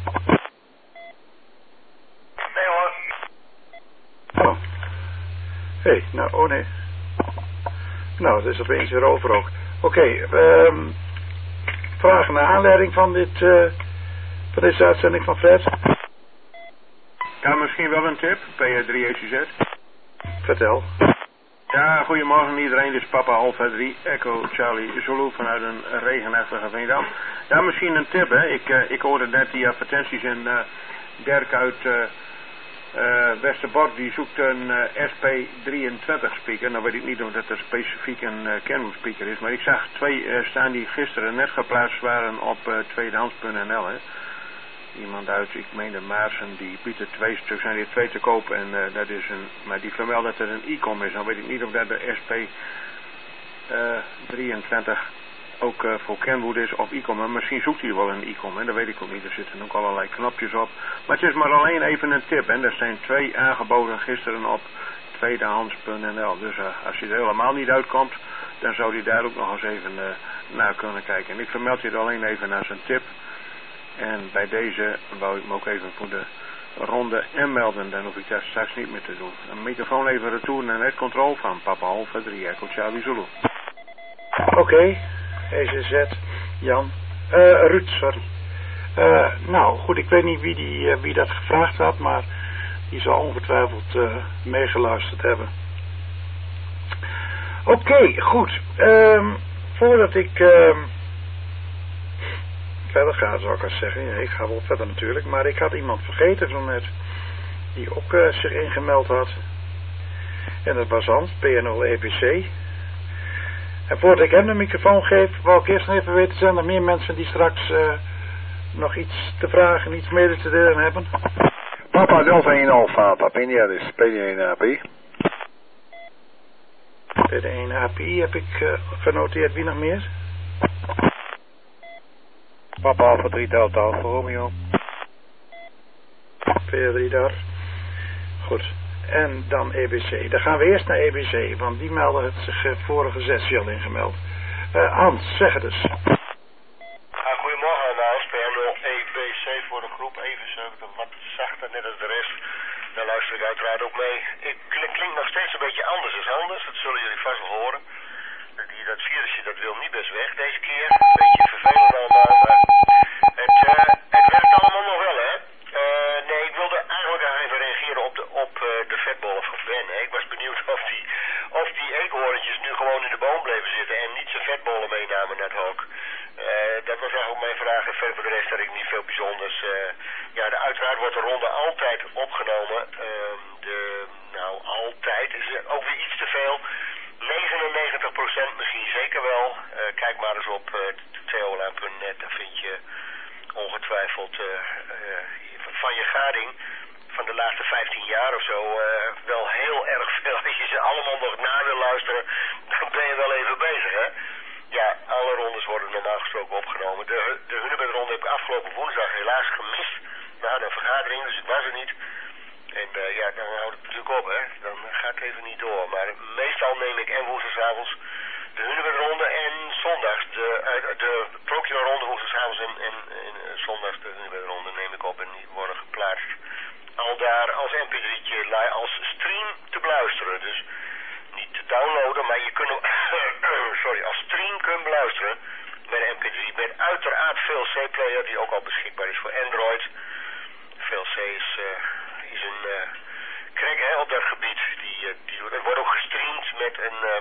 Nee hoor. Oh. Hé, nou, oh nee. Nou, het is opeens weer over ook. Oké, vragen naar aanleiding van van deze uitzending van Fred? Ja, misschien wel een tip, PR3ECZ. Vertel. Ja, goedemorgen iedereen, dit is Papa Alpha 3, Echo Charlie Zulu vanuit een regenachtige Veendam. Ja, misschien een tip, hè. Ik hoorde net die advertenties en Dirk uit Westerbork, die zoekt een SP23 speaker. Nou weet ik niet of dat specifiek een Kenwood speaker is, maar ik zag 2 staan die gisteren net geplaatst waren op tweedehands.nl, hè. iemand uit, ik meen de Maarsen, die biedt er 2 stuks, zijn er 2 te koop en dat is maar die vermeldt dat er een e-com is. Dan weet ik niet of dat de SP 23 ook voor Kenwood is of e-com, maar misschien zoekt hij wel een e-com, en dat weet ik ook niet, er zitten ook allerlei knopjes op. Maar het is maar alleen even een tip, en er zijn 2 aangeboden gisteren op tweedehands.nl, dus als je er helemaal niet uitkomt, dan zou hij daar ook nog eens even naar kunnen kijken. En ik vermeld je er alleen even als een tip. En bij deze wou ik me ook even voor de ronde inmelden. Dan hoef ik dat straks niet meer te doen. Een microfoon even retour naar het controle van Papa Alpha 3 Echo Charlie Zulu. Oké, EZZ, Jan. Ruud, sorry. Nou, goed, ik weet niet wie dat gevraagd had, maar die zal ongetwijfeld meegeluisterd hebben. Oké, goed. Voordat ik verder ga, zou ik eens zeggen. Ja, ik ga wel verder natuurlijk. Maar ik had iemand vergeten zo net. Die ook zich ingemeld had. En dat was Hans, PNO-EBC. En voordat ik hem de microfoon geef, wou ik eerst even weten, zijn er meer mensen die straks nog iets te vragen, iets mede te delen hebben? Papa Delta 1 Alpha, Papinia, dus PD1 API. PD1 API heb ik genoteerd. Wie nog meer? Papa Alpha 3 Delta Alpha Romeo. PD3 daar. Goed. En dan EBC. Dan gaan we eerst naar EBC, want die melden het zich vorige sessie al ingemeld. Hans, zeg het eens. Goedemorgen, Hans. PNO EBC voor de groep 71, wat zachter, net als de rest. Daar luister ik uiteraard ook mee. Ik klink nog steeds een beetje anders dan anders, dat zullen jullie vast wel horen. Dat virusje dat wil niet best weg deze keer. Een beetje vervelend allemaal, maar het werkt allemaal nog wel, hè. Nee, ik wilde eigenlijk even reageren op de vetbollen van Ben. Hè. Ik was benieuwd of die eekhoorntjes nu gewoon in de boom bleven zitten en niet zijn vetbollen meenamen naar het hok. Dat was eigenlijk mijn vraag en verder voor de rest had ik niet veel bijzonders. Uiteraard wordt de ronde altijd opgenomen. Altijd is er ook weer iets te veel. 99% misschien zeker wel. Kijk maar eens op theola.net, daar vind je ongetwijfeld van je gading van de laatste 15 jaar of zo wel heel erg veel. Als je ze allemaal nog na wil luisteren, dan ben je wel even bezig, hè. Ja, alle rondes worden normaal gesproken opgenomen. De Hunebedronde heb ik afgelopen woensdag helaas gemist. We hadden een vergadering, dus ik was er niet. En dan houdt het natuurlijk op, hè. Dan gaat het even niet door. Maar meestal neem ik en woensdagavonds de Hunebedronde en zondags de Procure-ronde woensdagavonds en zondags de Hunebedronde neem ik op en die worden geplaatst. Al daar als mp3'tje, als stream te beluisteren. Dus niet te downloaden, maar je kunt als stream kunt beluisteren met een mp3. Met uiteraard VLC-player die ook al beschikbaar is voor Android. VLC is een crack, hè, op dat gebied. Het wordt ook gestreamd met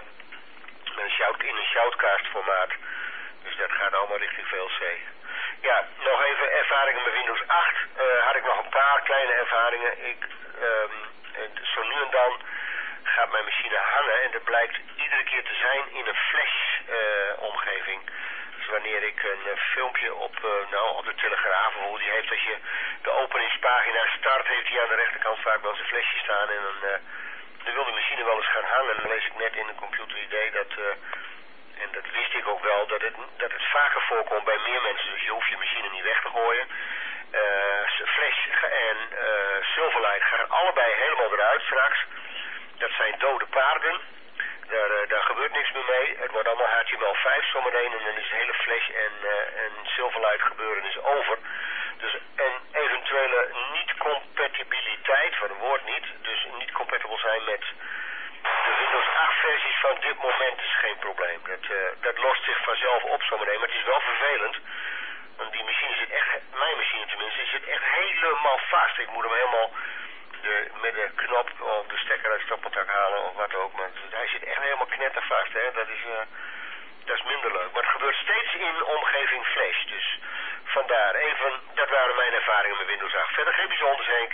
in een shoutcast formaat. Dus dat gaat allemaal richting VLC. Ja, nog even ervaringen met Windows 8. Had ik nog een paar kleine ervaringen. Zo nu en dan gaat mijn machine hangen en dat blijkt iedere keer te zijn in een flash omgeving. Dus wanneer ik een filmpje op de Telegraaf, hoe die heeft, als je de openingspagina start, heeft hij aan de rechterkant vaak wel zijn flesje staan en dan wil de machine wel eens gaan hangen. Dan lees ik net in de computer-ID en dat wist ik ook wel, dat het vaker voorkomt bij meer mensen. Dus je hoeft je machine niet weg te gooien. Flash en Silverlight gaan allebei helemaal eruit straks. Dat zijn dode paarden. Daar gebeurt niks meer mee. Het wordt allemaal HTML5 zometeen en dan is de hele Flash en Silverlight gebeuren is over. Dus een eventuele niet-compatibiliteit van het woord niet, dus niet compatible zijn met de Windows 8 versies van dit moment is geen probleem. Dat lost zich vanzelf op zometeen, maar het is wel vervelend. Want die machine zit echt, mijn machine tenminste, zit echt helemaal vast. Ik moet hem helemaal met de knop of de stekker uit het stopcontact halen of wat ook. Maar hij zit echt helemaal knettervast, hè. Dat is minder leuk. Maar het gebeurt steeds in omgeving Flash. Dus vandaar even, dat waren mijn ervaringen met Windows 8. Verder geen bijzonders, Henk.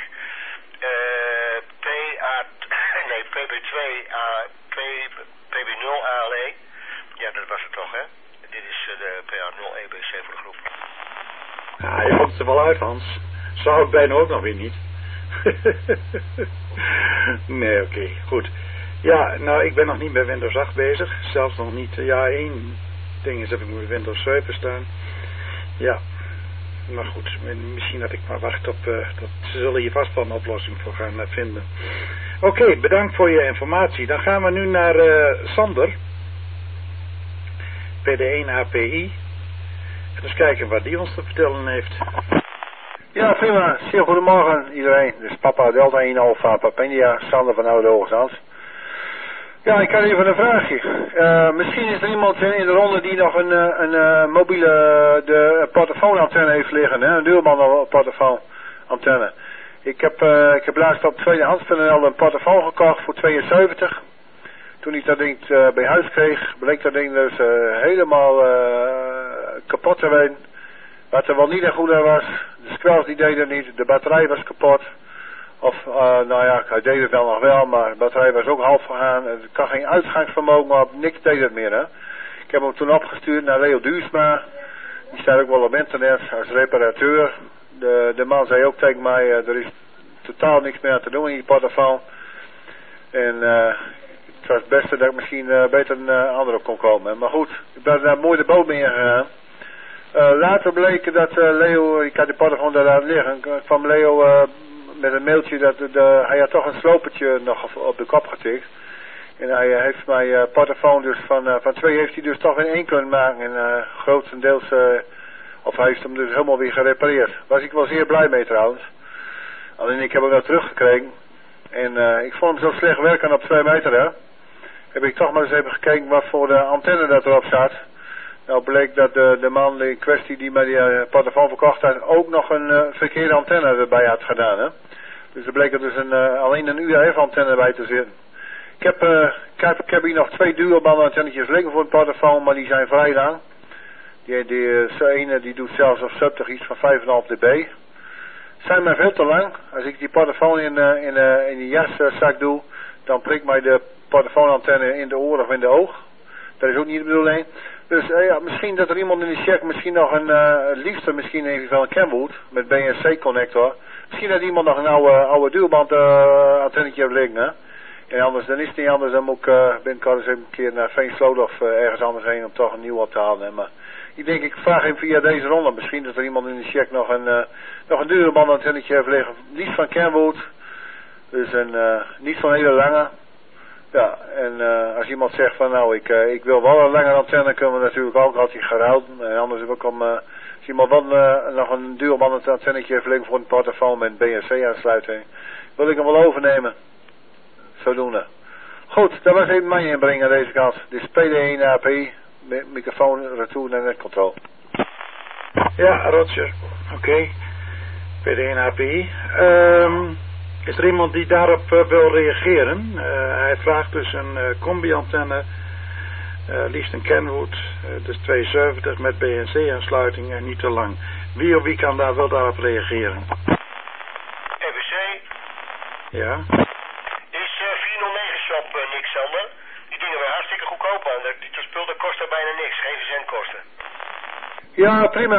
PB0 ALE. Ja, dat was het toch, hè? Dit is de PA0 EBC voor de groep. Ja, je komt er wel uit, Hans. Zou het bijna ook nog weer niet. Nee, oké, goed. Ja, nou, ik ben nog niet met Windows 8 bezig. Zelfs nog niet. Ja, één ding is dat ik met Windows 7 staan. Ja, maar goed. Misschien dat ik maar wacht op... ze zullen hier vast wel een oplossing voor gaan vinden. Oké, bedankt voor je informatie. Dan gaan we nu naar Sander. PD1API. En eens kijken wat die ons te vertellen heeft. Ja, prima. Zeer goedemorgen iedereen. Dit is Papa Delta 1 Alpha Papendia, Sander van Oude Hoogzand. Ja, ik had even een vraagje. Misschien is er iemand in de ronde die nog een mobiele portofoonantenne heeft liggen, hè? Een duurband portofoonantenne. Ik heb laatst op tweedehands.nl een portofoon gekocht voor 72. Toen ik dat ding bij huis kreeg, bleek dat ding dus helemaal kapot te zijn. Wat er wel niet echt goed aan was, de squelch die deed het niet, de batterij was kapot. Of, nou ja, hij deed het wel nog wel, maar de batterij was ook half vergaan. Er kan geen uitgangsvermogen, maar niks deed het meer, hè. Ik heb hem toen opgestuurd naar Leo Duursma. Die staat ook wel op internet als reparateur. De man zei ook tegen mij, er is totaal niks meer aan te doen in die portofoon. En het was het beste dat ik misschien beter een andere op kon komen. Maar goed, ik ben daar mooi de boot mee gegaan. Later bleek dat Leo, ik had die portofoon daar laten liggen, kwam Leo met een mailtje dat hij had toch een slopertje nog op de kop getikt. En hij heeft mijn portofoon dus van 2 heeft hij dus toch in 1 kunnen maken. En grotendeels, of hij heeft hem dus helemaal weer gerepareerd. Was ik wel zeer blij mee trouwens. Alleen ik heb hem wel teruggekregen. En ik vond hem zo slecht werken op 2 meter, hè. Heb ik toch maar eens even gekeken wat voor de antenne dat erop zat. Nou bleek dat de man in kwestie die mij die portofoon verkocht had ook nog een verkeerde antenne erbij had gedaan, hè. Dus er bleek er dus alleen een UHF-antenne bij te zitten. Ik heb hier nog 2 duurbanden antennetjes liggen voor een portofoon, maar die zijn vrij lang. Die ene die doet zelfs op subtig iets van 5,5 dB. Zijn maar veel te lang. Als ik die portofoon in die jaszak doe, dan prikt mij de portofoonantenne in de oor of in de oog. Dat is ook niet de bedoeling. Dus ja, misschien dat er iemand in de check misschien nog het liefste misschien even van een Kenwood met BNC connector. Misschien dat iemand nog een oude duurband antennetje heeft liggen, hè. En anders, dan is het niet anders, dan moet ik binnenkort eens een keer naar Veensloot of ergens anders heen om toch een nieuw op te halen. Hè. Maar ik denk, ik vraag hem via deze ronde, misschien dat er iemand in de check nog een duurband antennetje heeft liggen. Niet van Kenwood, dus niet van hele lange. Ja, en als iemand zegt van nou, ik wil wel een langere antenne, kunnen we natuurlijk ook altijd geruild. En anders heb ik als iemand wel nog een duurband antennetje heeft liggen voor een portofoon met BNC aansluiting, wil ik hem wel overnemen. Zodoende. Goed, dat was even mijn inbreng aan deze kant. Dit is PD1API, microfoon, retour en netcontrole. Ja, Roger. Oké. PD1API. Is er iemand die daarop wil reageren? Hij vraagt dus een combi-antenne, liefst een Kenwood, dus 270 met BNC-aansluiting en niet te lang. Wie kan daar wel daarop reageren? EBC. Ja. Is 409-shop niks, Sander? Die dingen zijn hartstikke goedkoop aan. Die spul dat kost er bijna niks, geen verzendkosten. Ja, prima.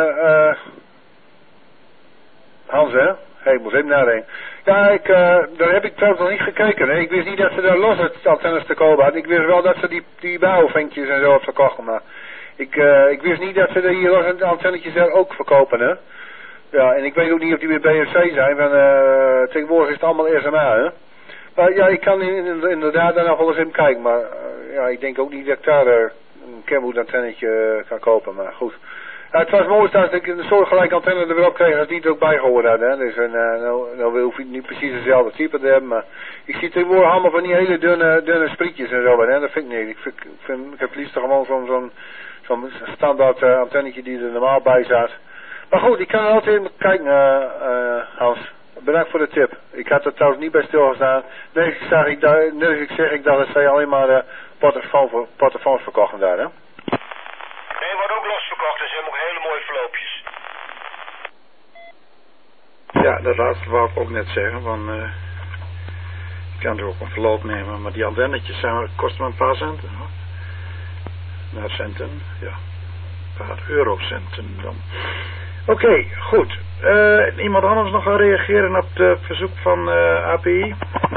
Hans, hè? Ik moet even nadenken. Ja, daar heb ik trouwens nog niet gekeken. Hè. Ik wist niet dat ze daar losse antennes te kopen hadden. Ik wist wel dat ze die bouwvinkjes en zo op verkochten, maar ik wist niet dat ze er hier losse antennetjes daar ook verkopen, hè. Ja, en ik weet ook niet of die weer BFC zijn, want tegenwoordig is het allemaal SMA, hè. Maar ja, ik kan inderdaad daar nog wel eens in kijken, maar ja, ik denk ook niet dat ik daar een Kenwood antennetje kan kopen, maar goed. Ja, het was mooi dat ik een soortgelijke antenne er weer op kreeg als die er ook bijgehoord had. Hè. Dus nou hoef je niet precies dezelfde type te hebben, maar ik zie tegenwoordig allemaal van die hele dunne sprietjes en zo. Hè. Dat vind ik niet. Ik heb het liefst gewoon zo'n standaard antennetje die er normaal bij zat. Maar goed, ik kan er altijd even kijken, Hans. Bedankt voor de tip. Ik had er trouwens niet bij stilgestaan. Nee, ik zeg dat zij alleen maar portofoons verkochten daar, hè. Nee, wordt ook losverkocht en ze hebben ook hele mooie verloopjes. Ja, dat laatste wou ik ook net zeggen, want ik kan er ook een verloop nemen, maar die antennetjes kosten maar een paar centen. Hoor. Nou, centen, ja, een paar eurocenten dan. Oké, goed. Iemand anders nog gaan reageren op het verzoek van API?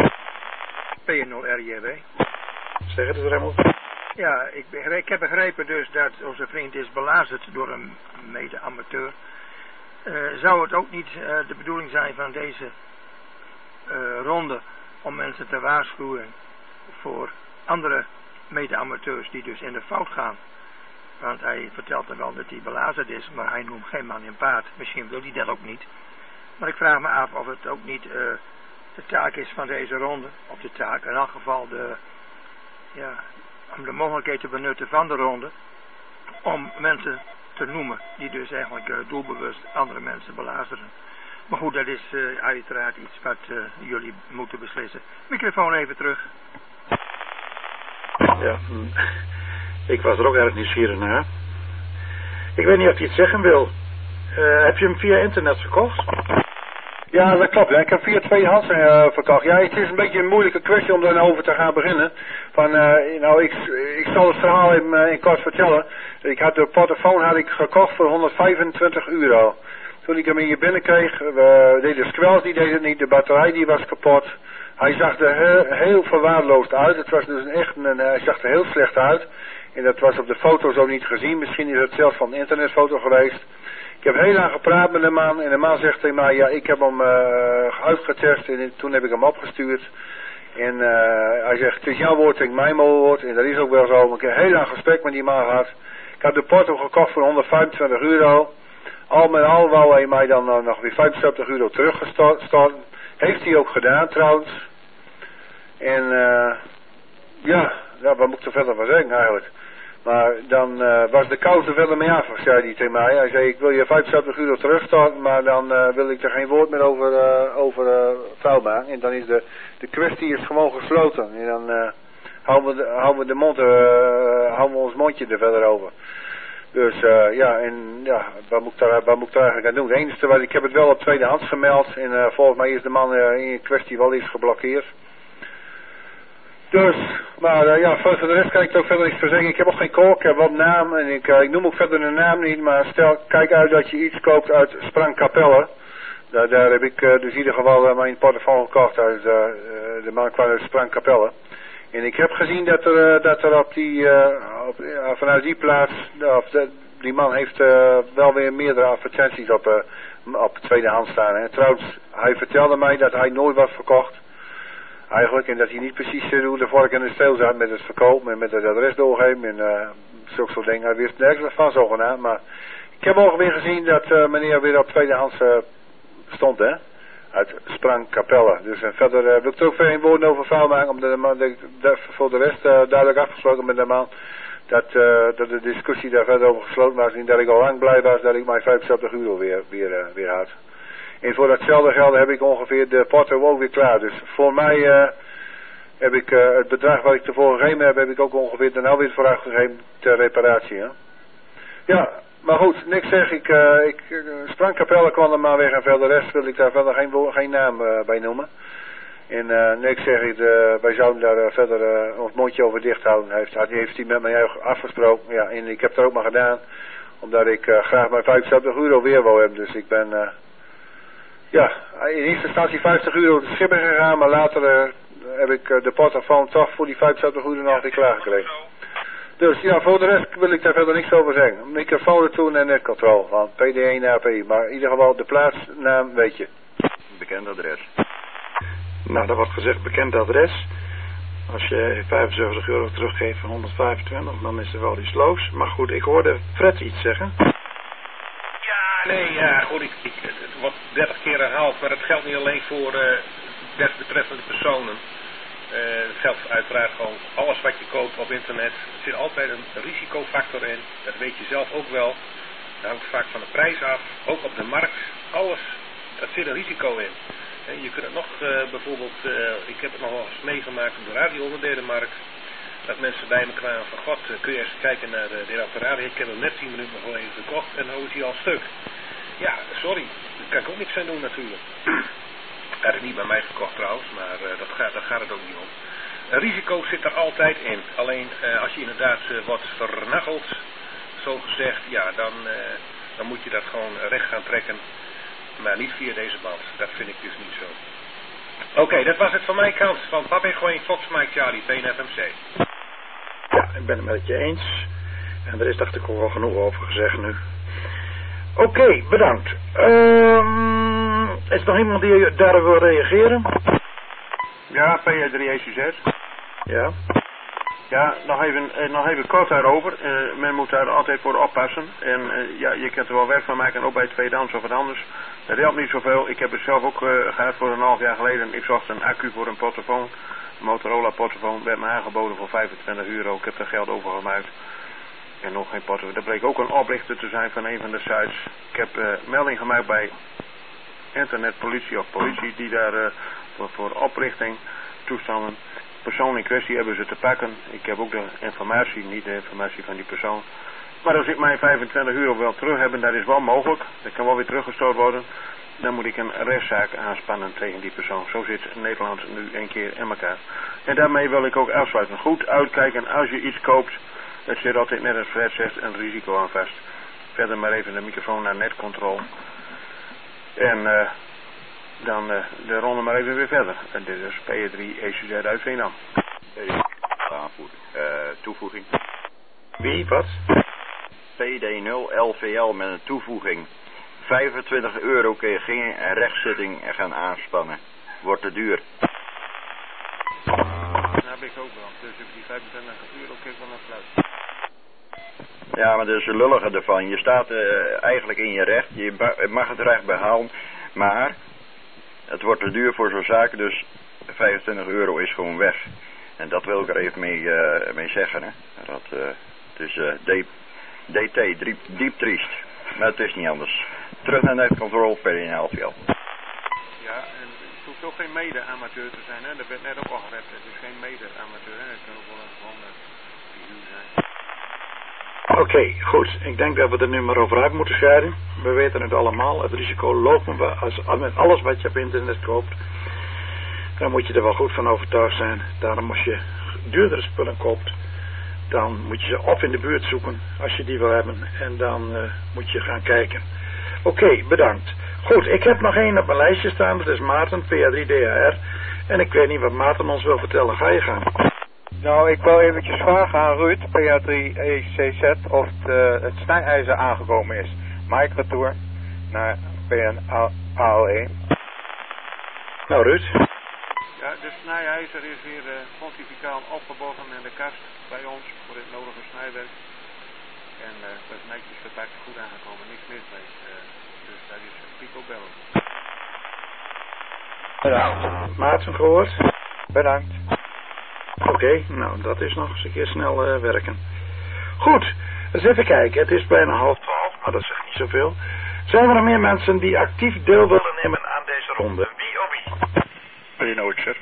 P0RJW. Zeg het eens, Remmel. Ja, ik heb begrepen dus dat onze vriend is belazerd door een mede-amateur. Zou het ook niet de bedoeling zijn van deze ronde om mensen te waarschuwen voor andere mede-amateurs die dus in de fout gaan? Want hij vertelt er wel dat hij belazerd is, maar hij noemt geen man in paard. Misschien wil hij dat ook niet. Maar ik vraag me af of het ook niet de taak is van deze ronde, of de taak, in elk geval om de mogelijkheid te benutten van de ronde, om mensen te noemen die dus eigenlijk doelbewust andere mensen belazeren. Maar goed, dat is uiteraard iets wat jullie moeten beslissen. Microfoon even terug. Ja, ik was er ook erg nieuwsgierig naar. Ik weet niet of hij het zeggen wil. Heb je hem via internet verkocht? Ja, dat klopt. Ik heb via tweedehands verkocht. Ja, het is een beetje een moeilijke kwestie om daarover te gaan beginnen. Ik zal het verhaal in kort vertellen. De portofoon gekocht voor €125. Toen ik hem hier binnenkreeg, de squels die deed het niet, de batterij die was kapot. Hij zag er heel verwaarloosd uit. Het was dus hij zag er heel slecht uit. En dat was op de foto's ook niet gezien. Misschien is het zelfs van een internetfoto geweest. Ik heb heel lang gepraat met de man. En de man zegt tegen mij, ja, ik heb hem uitgetest. En toen heb ik hem opgestuurd. En hij zegt, het is jouw woord en mijn woord. En dat is ook wel zo. Ik heb heel lang gesprek met die man gehad. Ik had de porto gekocht voor €125. Al met al wou hij mij dan nog weer €75 teruggestort. Heeft hij ook gedaan trouwens. En wat moet ik er verder van zeggen eigenlijk. Maar dan was de kous er verder mee af, zei hij tegen mij. Hij zei, ik wil je €75 terugstorten, maar dan wil ik er geen woord meer over vuil maken. En dan is de kwestie is gewoon gesloten. En dan houden we ons mondje er verder over. Dus wat moet ik daar eigenlijk aan doen? Het enige wat ik heb het wel op tweedehands gemeld. En volgens mij is de man in kwestie wel eens geblokkeerd. Dus, maar voor de rest kan ik er ook verder niks voor zeggen. Ik heb ook geen kook, ik heb wel een naam. En ik noem ook verder een naam niet. Maar kijk uit dat je iets koopt uit Sprangkapelle. Daar heb ik dus in ieder geval mijn portofoon gekocht. Uit, de man kwam uit Sprangkapelle. En ik heb gezien dat er op vanuit die plaats, die man heeft wel weer meerdere advertenties op tweedehands staan. En trouwens, hij vertelde mij dat hij nooit was verkocht. Eigenlijk, en dat hij niet precies hoe de vork en de steel zat met het verkopen en met het adres doorgeven en zulke soort dingen. Hij wist nergens van zogenaamd, maar ik heb ook weer gezien dat meneer weer op tweedehands stond, hè. Uit Sprangkapelle. Dus verder wil ik er ook geen woorden over vuil maken, omdat de man, voor de rest duidelijk afgesproken met de man, dat de discussie daar verder over gesloten was en dat ik al lang blij was dat ik mijn €75 weer had. En voor datzelfde geld heb ik ongeveer de porto ook weer klaar. Dus voor mij heb ik het bedrag wat ik ervoor gegeven heb ik ook ongeveer er nou weer voor gegeven ter reparatie. Hè? Ja, maar goed, niks zeg. Sprangkapelle kwam er maar weg en verder de rest wil ik daar verder geen naam bij noemen. En niks zeg ik, wij zouden daar verder ons mondje over dicht houden. Heeft hij met mij afgesproken. Ja, en ik heb het ook maar gedaan. Omdat ik graag mijn €75 weer wou hebben. Dus ik ben... in eerste instantie €50 te schipper gegaan, maar later heb ik de portofoon toch voor die €75 nog weer klaargekregen. Dus ja, voor de rest wil ik daar verder niks over zeggen. Microfoon ertoe en netcontrole van PD1 naar API, maar in ieder geval de plaatsnaam weet je. Bekend adres. Nou, dat wordt gezegd bekend adres. Als je €75 teruggeeft van 125, dan is er wel iets loos. Maar goed, ik hoorde Fred iets zeggen. Goed, het wordt 30 keer herhaald, maar het geldt niet alleen voor desbetreffende personen. Het geldt uiteraard gewoon alles wat je koopt op internet. Er zit altijd een risicofactor in, dat weet je zelf ook wel. Dat hangt vaak van de prijs af, ook op de markt. Alles, daar zit een risico in. Je kunt het nog bijvoorbeeld, ik heb het nog wel eens meegemaakt op de radioonderdelenmarkt. Dat mensen bij me kwamen van, god, kun je eens kijken naar dit apparaat. Ik heb hem net 10 minuten geleden gekocht en nu is hij al stuk. Ja, sorry, daar kan ik ook niks aan doen natuurlijk. Hij is niet bij mij gekocht trouwens, maar daar gaat het ook niet om. Een risico zit er altijd in. Alleen als je inderdaad wordt vernacheld, zo gezegd, ja, dan dan moet je dat gewoon recht gaan trekken. Maar niet via deze band. Dat vind ik dus niet zo. Oké, dat was het van mijn kant. Van Papa Echo 1 Fox Mike Charlie, PNFMC. Ja, ik ben het met je eens. En er is dacht ik ook al genoeg over gezegd nu. Oké, bedankt. Is er nog iemand die daar wil reageren? Ja, P3ECZ. Ja. Ja, nog even kort daarover. Men moet daar altijd voor oppassen. En ja, je kunt er wel werk van maken, ook bij tweedehands of wat anders. Dat helpt niet zoveel. Ik heb het zelf ook gehad voor een half jaar geleden. Ik zocht een accu voor een portofoon. Een Motorola portofoon werd me aangeboden voor €25. Ik heb er geld over gemaakt. En nog geen portofoon. Dat bleek ook een oplichter te zijn van een van de sites. Ik heb melding gemaakt bij internetpolitie of politie die daar voor oplichting toestanden. De persoon in kwestie hebben ze te pakken. Ik heb ook de informatie, niet de informatie van die persoon. Maar als ik mijn €25 wel terug heb, dat is wel mogelijk. Dat kan wel weer teruggestort worden. Dan moet ik een rechtszaak aanspannen tegen die persoon. Zo zit Nederland nu een keer in elkaar. En daarmee wil ik ook afsluiten. Goed uitkijken als je iets koopt. Het zit altijd net als Fred zegt een risico aan vast. Verder maar even de microfoon naar netcontrole. En dan de ronde maar even weer verder. En dit is P3ECZ uit Veendam. Toevoeging. Wie? Wat? PD0LVL met een toevoeging. €25 kun je geen rechtszitting gaan aanspannen. Wordt te duur. Dat heb ik ook wel. Dus die €25 kijk wel naar sluit. Ja, maar dat is het lullige ervan. Je staat eigenlijk in je recht. Je mag het recht behalen. Maar het wordt te duur voor zo'n zaak. Dus €25 is gewoon weg. En dat wil ik er even mee zeggen. Hè. Het is DT, diep triest. Maar het is niet anders. Terug naar netcontrole per in LVL. Ja, en het hoeft ook geen mede-amateur te zijn, hè? Dat werd net ook al gered. Het is geen mede-amateur, hè? Het kan ook wel een gewone figuur zijn. Oké, goed. Ik denk dat we er nu maar over uit moeten scheiden. We weten het allemaal. Het risico lopen we met alles wat je op internet koopt. Dan moet je er wel goed van overtuigd zijn. Daarom als je duurdere spullen koopt, dan moet je ze of in de buurt zoeken als je die wil hebben. En dan moet je gaan kijken. Oké, bedankt. Goed, ik heb nog één op mijn lijstje staan. Dat is Maarten, PA3DHR. En ik weet niet wat Maarten ons wil vertellen. Ga je gaan? Nou, ik wil eventjes vragen aan Ruud, PA3ECZ, of het snijijzer aangekomen is. Microtour naar PNAL1. Nou, Ruud. Ja, de snijijzer is weer pontificaal opgeborgen in de kast bij ons voor het nodige snijwerk. En dat is netjes verpakt, goed aangekomen, niks mis mee. Dus daar is Pico bellen. Bedankt. Maarten gehoord? Bedankt. Oké, nou dat is nog eens een keer snel werken. Goed, eens even kijken. Het is bijna 11:30, maar dat zegt niet zoveel. Zijn er nog meer mensen die actief deel willen nemen aan deze ronde? Wie of wie? PD0OXZ.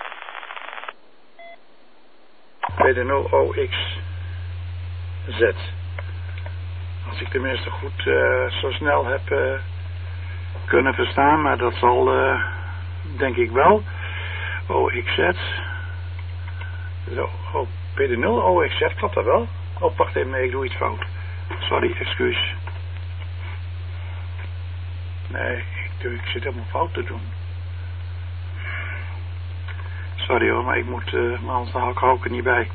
PD0OXZ. Als ik tenminste goed zo snel heb kunnen verstaan, maar dat zal denk ik wel. OXZ. Zo, PD0OXZ, klopt dat wel? Oh, wacht even, nee, ik doe iets fout. Sorry, excuus. Nee, ik zit helemaal fout te doen. Sorry hoor, maar ik moet, maar anders hou ik er niet bij.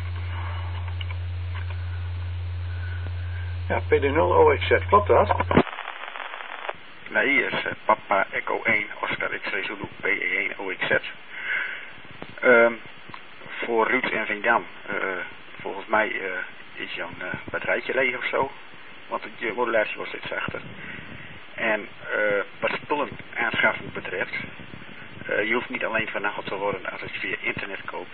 Ja, PD0OXZ, klopt dat? Nee, hier is Papa Echo 1, Oscar X-ray Zulu, PE1OXZ. Voor Ruud en Veendam, volgens mij is jouw batterijtje leeg of zo, want je modulatie was steeds zachter. En wat spullen aanschaffen betreft, je hoeft niet alleen vernacheld te worden als je via internet koopt.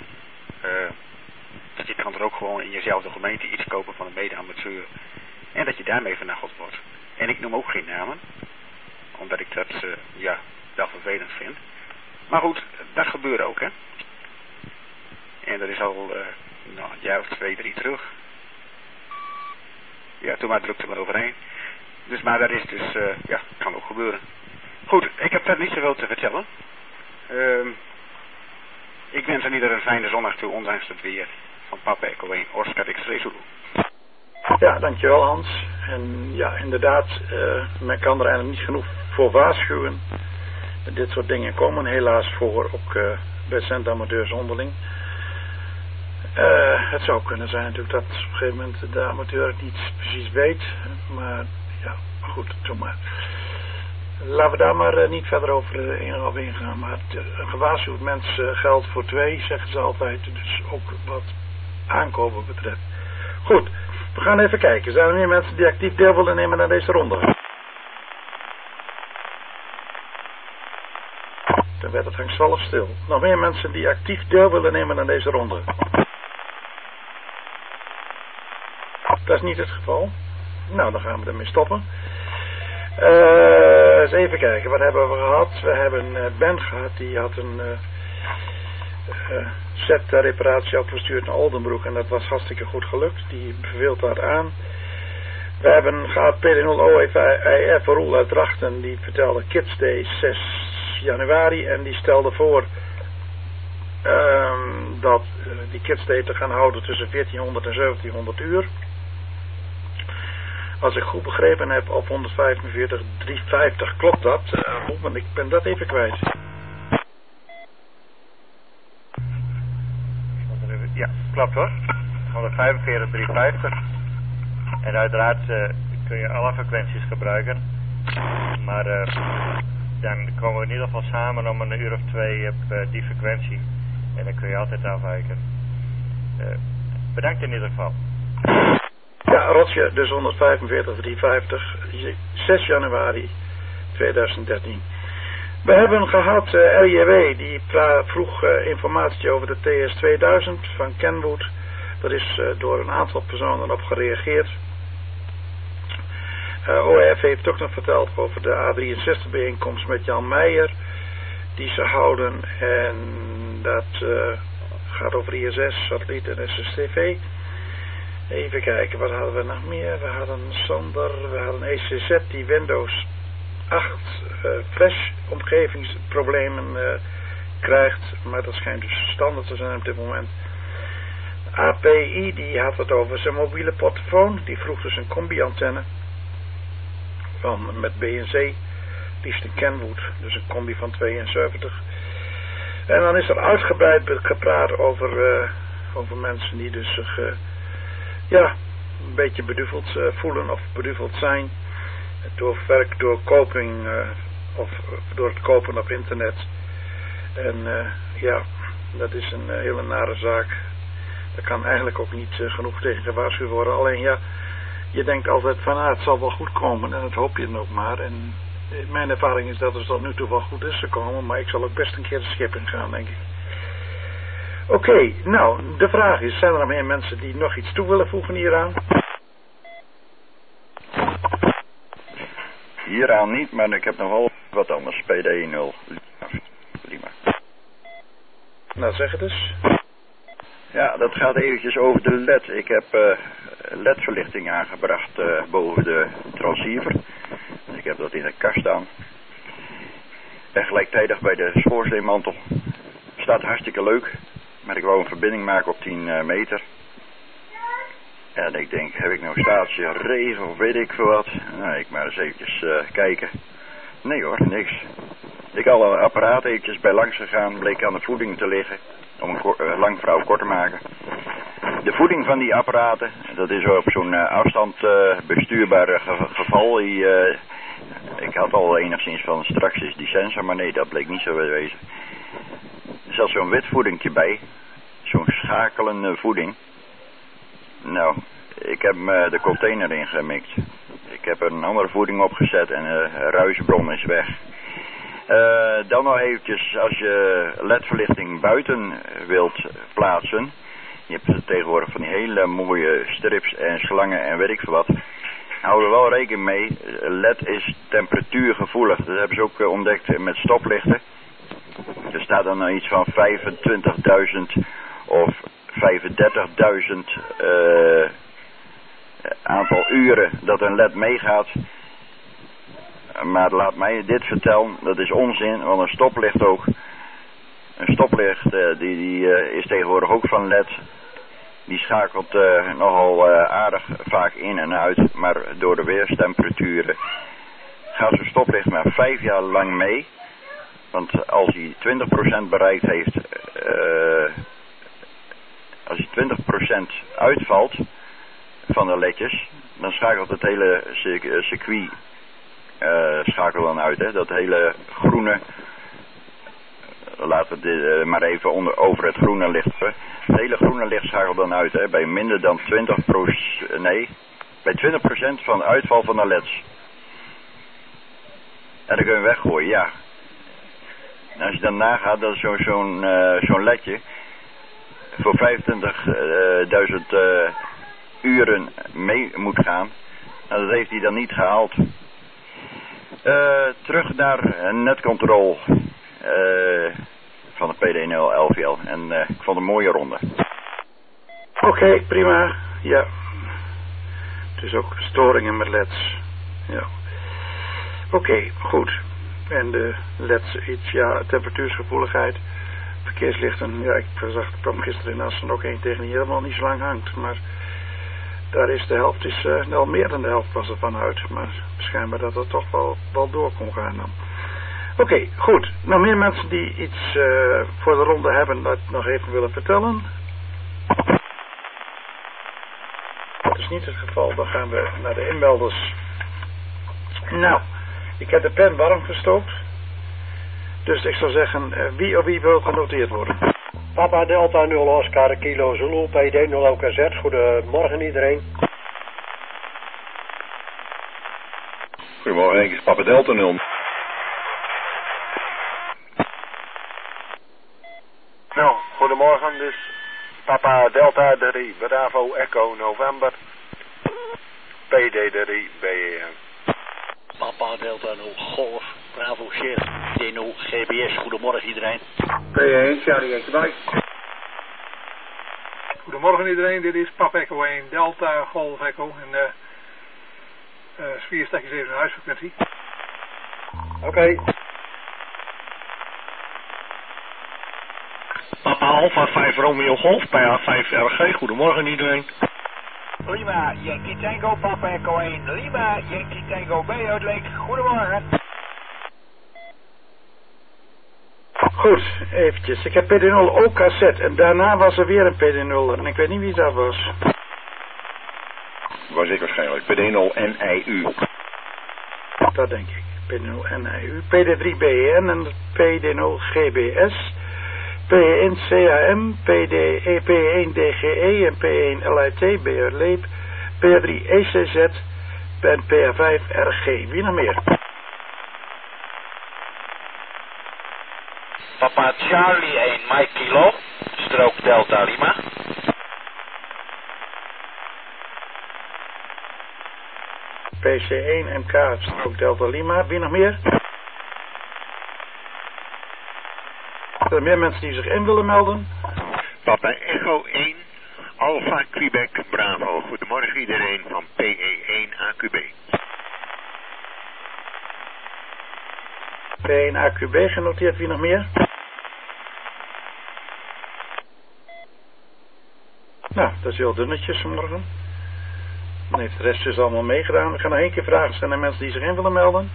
Dat je kan er ook gewoon in jezelfde gemeente iets kopen van een mede-amateur en dat je daarmee vernacheld wordt. En ik noem ook geen namen, omdat ik dat wel vervelend vind. Maar goed, dat gebeurt ook, hè. En dat is al een jaar of 2, 3 terug. Ja, toen maar drukte maar overheen. Dus, maar dat is dus, kan ook gebeuren. Goed, ik heb verder niet zoveel te vertellen. Ik wens aan iedereen een fijne zondag toe, ondanks het weer. Van Papa Echo 1, Oscar X-ray Zulu. Ja, dankjewel Hans. En ja, inderdaad, men kan er eigenlijk niet genoeg voor waarschuwen. Dit soort dingen komen helaas voor, ook bij zendamateur onderling. Het zou kunnen zijn natuurlijk dat op een gegeven moment de amateur het niet precies weet. Maar ja, goed, doe maar. Laten we daar maar niet verder op ingaan. Maar een gewaarschuwd mens geldt voor 2, zeggen ze altijd. Dus ook wat aankopen betreft. Goed, we gaan even kijken. Zijn er meer mensen die actief deel willen nemen aan deze ronde? Dan werd het angstvallig stil. Nog meer mensen die actief deel willen nemen aan deze ronde? Dat is niet het geval. Nou, dan gaan we ermee stoppen. Eens even kijken, wat hebben we gehad? We hebben Ben gehad, die had een set reparatie opgestuurd naar Oldenbroek en dat was hartstikke goed gelukt. Die beveelt dat aan. We hebben gehad PD0OEF Roel uit Drachten, die vertelde Kids Day 6 januari en die stelde voor dat die Kids Day te gaan houden tussen 1400 en 1700 uur. Als ik goed begrepen heb, op 145.350 klopt dat. Want ik ben dat even kwijt. Ja, klopt hoor. 145.350. En uiteraard kun je alle frequenties gebruiken. Maar dan komen we in ieder geval samen om een uur of 2 op die frequentie. En dan kun je altijd afwijken. Bedankt in ieder geval. Ja, Rotje, dus 145.350, 6 januari 2013. We hebben gehad RJW, die vroeg informatie over de TS2000 van Kenwood. Er is door een aantal personen op gereageerd. ORF heeft ook nog verteld over de A63 bijeenkomst met Jan Meijer, die ze houden. En dat gaat over ISS, satelliet en SSTV. Even kijken, wat hadden we nog meer? We hadden Sander, we hadden ECZ die Windows 8 flash omgevingsproblemen krijgt. Maar dat schijnt dus standaard te zijn op dit moment. API die had het over zijn mobiele portofoon. Die vroeg dus een combi-antenne met BNC, liefst een Kenwood, dus een combi van 72. En dan is er uitgebreid gepraat over mensen die dus zich een beetje beduveld voelen of beduveld zijn door koping of door het kopen op internet. En dat is een hele nare zaak. Daar kan eigenlijk ook niet genoeg tegen gewaarschuwd worden. Alleen je denkt altijd van het zal wel goed komen en dat hoop je dan ook maar. En mijn ervaring is dat het tot nu toe wel goed is gekomen, maar ik zal ook best een keer de schip in gaan, denk ik. Oké, nou, de vraag is, zijn er nog meer mensen die nog iets toe willen voegen hieraan? Hieraan niet, maar ik heb nog wel wat anders. PD0. Prima. Nou, zeg het eens. Ja, dat gaat eventjes over de LED. Ik heb LED-verlichting aangebracht boven de transceiver. Ik heb dat in de kast staan. En gelijktijdig bij de schoorsteenmantel. Staat hartstikke leuk. Maar ik wou een verbinding maken op 10 meter. En ik denk, heb ik nou staatje regen of weet ik veel wat? Nou, ik maar eens eventjes kijken. Nee hoor, niks. Ik had al een apparaat eventjes bij langs gegaan, bleek aan de voeding te liggen. Om een lang verhaal kort te maken. De voeding van die apparaten, dat is op zo'n afstand bestuurbare geval. Ik had al enigszins van straks is die sensor, maar nee, dat bleek niet zo te wezen. Er zat zo'n wit voedingje bij. Zo'n schakelende voeding. Nou, ik heb de container ingemikt. Ik heb er een andere voeding opgezet en de ruisbron is weg. Dan nog eventjes, als je LED-verlichting buiten wilt plaatsen. Je hebt tegenwoordig van die hele mooie strips en slangen en weet ik veel wat. Hou er wel rekening mee, LED is temperatuurgevoelig. Dat hebben ze ook ontdekt met stoplichten. Er staat dan iets van 25.000 of 35.000 aantal uren dat een LED meegaat. Maar laat mij dit vertellen, dat is onzin, want een stoplicht ook. Een stoplicht die is tegenwoordig ook van LED. Die schakelt nogal aardig vaak in en uit, maar door de weerstemperaturen gaat zijn stoplicht maar 5 jaar lang mee. Want als hij 20% bereikt heeft, als hij 20% uitvalt van de ledjes, dan schakelt het hele circuit schakelt dan uit. Hè? Dat hele groene, laten we dit maar even over het groene licht. Het hele groene licht schakelt dan uit. Hè? Bij minder dan 20%, nee, bij 20% van de uitval van de leds. En dan kun je weggooien, ja. En als je dan nagaat dat zo'n ledje voor 25.000 uren mee moet gaan, nou, dat heeft hij dan niet gehaald. Terug naar netcontrole van de PD0 LVL. En ik vond het een mooie ronde. Oké, prima. Ja. Dus ook storingen met leds. Ja. Oké, goed. En de leds iets, ja, temperatuursgevoeligheid, verkeerslichten. Ja, ik kwam gisteren in Assen ook één tegen die helemaal niet zo lang hangt. Maar daar is de helft, wel meer dan de helft was er van uit. Maar schijnbaar dat het toch wel door kon gaan dan. Oké, goed. Nog meer mensen die iets voor de ronde hebben dat nog even willen vertellen? Dat is niet het geval. Dan gaan we naar de inmelders. Nou, ik heb de pen warm gestookt. Dus ik zou zeggen, wie of wie wil genoteerd worden? Papa Delta 0 Oscar Kilo Zulu PD 0 OKZ. Goedemorgen iedereen. Goedemorgen, ik is Papa Delta 0. Nou, goedemorgen, dus Papa Delta 3 Bravo Echo November PD 3 BEM. Papa Delta 0 Golf Bravo Chef D0 GBS. Goedemorgen iedereen. P1 Charlie Eekbij. Goedemorgen iedereen, dit is Papa Echo 1 Delta Golf Echo en sfeerstekjes even een huisfrequentie. Oké. Papa Alpha 5 Romeo Golf, PA5 RG, goedemorgen iedereen. Lima, Yankee Tango, Papa Echo 1, Lima, Yankee Tango B uitleek, goedemorgen. Goed, eventjes. Ik heb PD0 OKZ en daarna was er weer een PD0 en ik weet niet wie dat was. Was ik waarschijnlijk. PD0 NIU. Dat denk ik. PD0 NIU. PD3 BEN en PD0 GBS. P1 CAM, P1 DGE en P1 LIT, BR Leep, P3 ECZ en P5 RG. Wie nog meer? Papa Charlie 1 Mike Kilo, strook Delta Lima. PC1 MK, strook Delta Lima. Wie nog meer? Er zijn meer mensen die zich in willen melden. Papa Echo 1 Alpha Quebec Bravo. Goedemorgen iedereen van PE1 AQB. P1 AQB genoteerd. Wie nog meer? Nou, dat is heel dunnetjes vanmorgen. Dan heeft de rest dus allemaal meegedaan. Ik ga nog één keer vragen stellen aan mensen die zich in willen melden.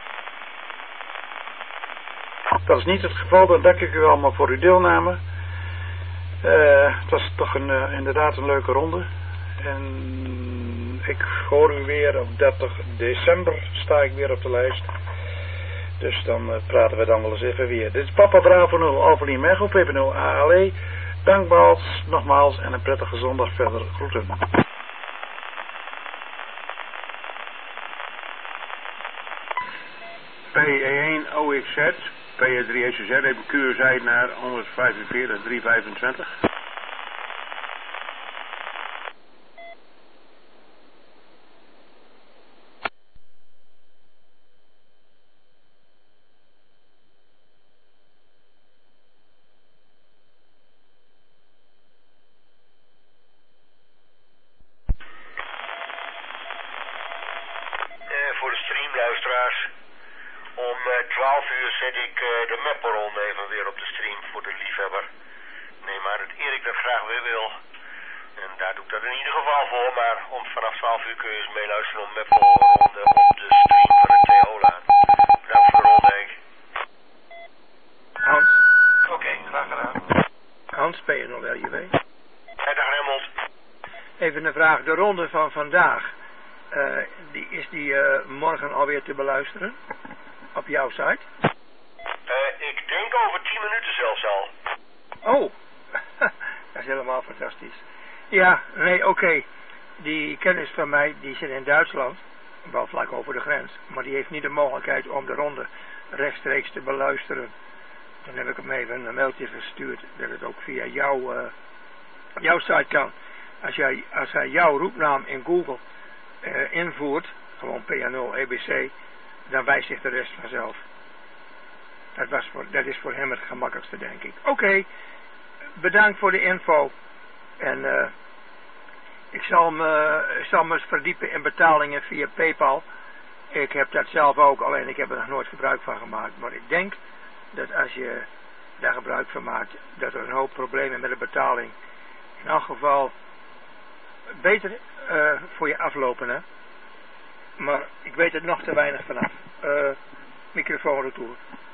Dat is niet het geval, dan dank ik u allemaal voor uw deelname. Het was toch inderdaad een leuke ronde. En ik hoor u weer op 30 december sta ik weer op de lijst. Dus dan praten we dan wel eens even weer. Dit is Papa Bravo 0 Alpha Lima Echo PP0 ALE. Dankbaar nogmaals en een prettige zondag verder. Groeten. P1 OXZ, P3 ECZ, even QZ naar 145 325. Voor de streamluisteraars. Om 12 uur zet ik de mapperonde even weer op de stream voor de liefhebber. Nee, maar dat Erik dat graag weer wil. En daar doe ik dat in ieder geval voor, maar vanaf 12 uur kun je eens meeluisteren om Meppel-ronde op de stream van de TO-laan. Bedankt voor de ronde, Henk. Hans? Oké, graag gedaan. Hans, ben je nog wel hier? Dag Remmelt. Even een vraag. De ronde van vandaag, is die morgen alweer te beluisteren? Op jouw site? Ik denk over 10 minuten zelfs al. Oh, dat is helemaal fantastisch. Ja, nee, oké. Die kennis van mij, die zit in Duitsland, wel vlak over de grens, maar die heeft niet de mogelijkheid om de ronde rechtstreeks te beluisteren. Dan heb ik hem even een mailtje gestuurd dat het ook via jouw site kan. Als hij jouw roepnaam in Google invoert, gewoon PA0 EBC, dan wijst zich de rest vanzelf. Dat is voor hem het gemakkelijkste, denk ik. Oké, bedankt voor de info. En ik zal me eens verdiepen in betalingen via PayPal. Ik heb dat zelf ook, alleen ik heb er nog nooit gebruik van gemaakt. Maar ik denk dat als je daar gebruik van maakt, dat er een hoop problemen met de betaling in elk geval beter voor je aflopen, hè. Maar ik weet er nog te weinig vanaf. Microfoon retour.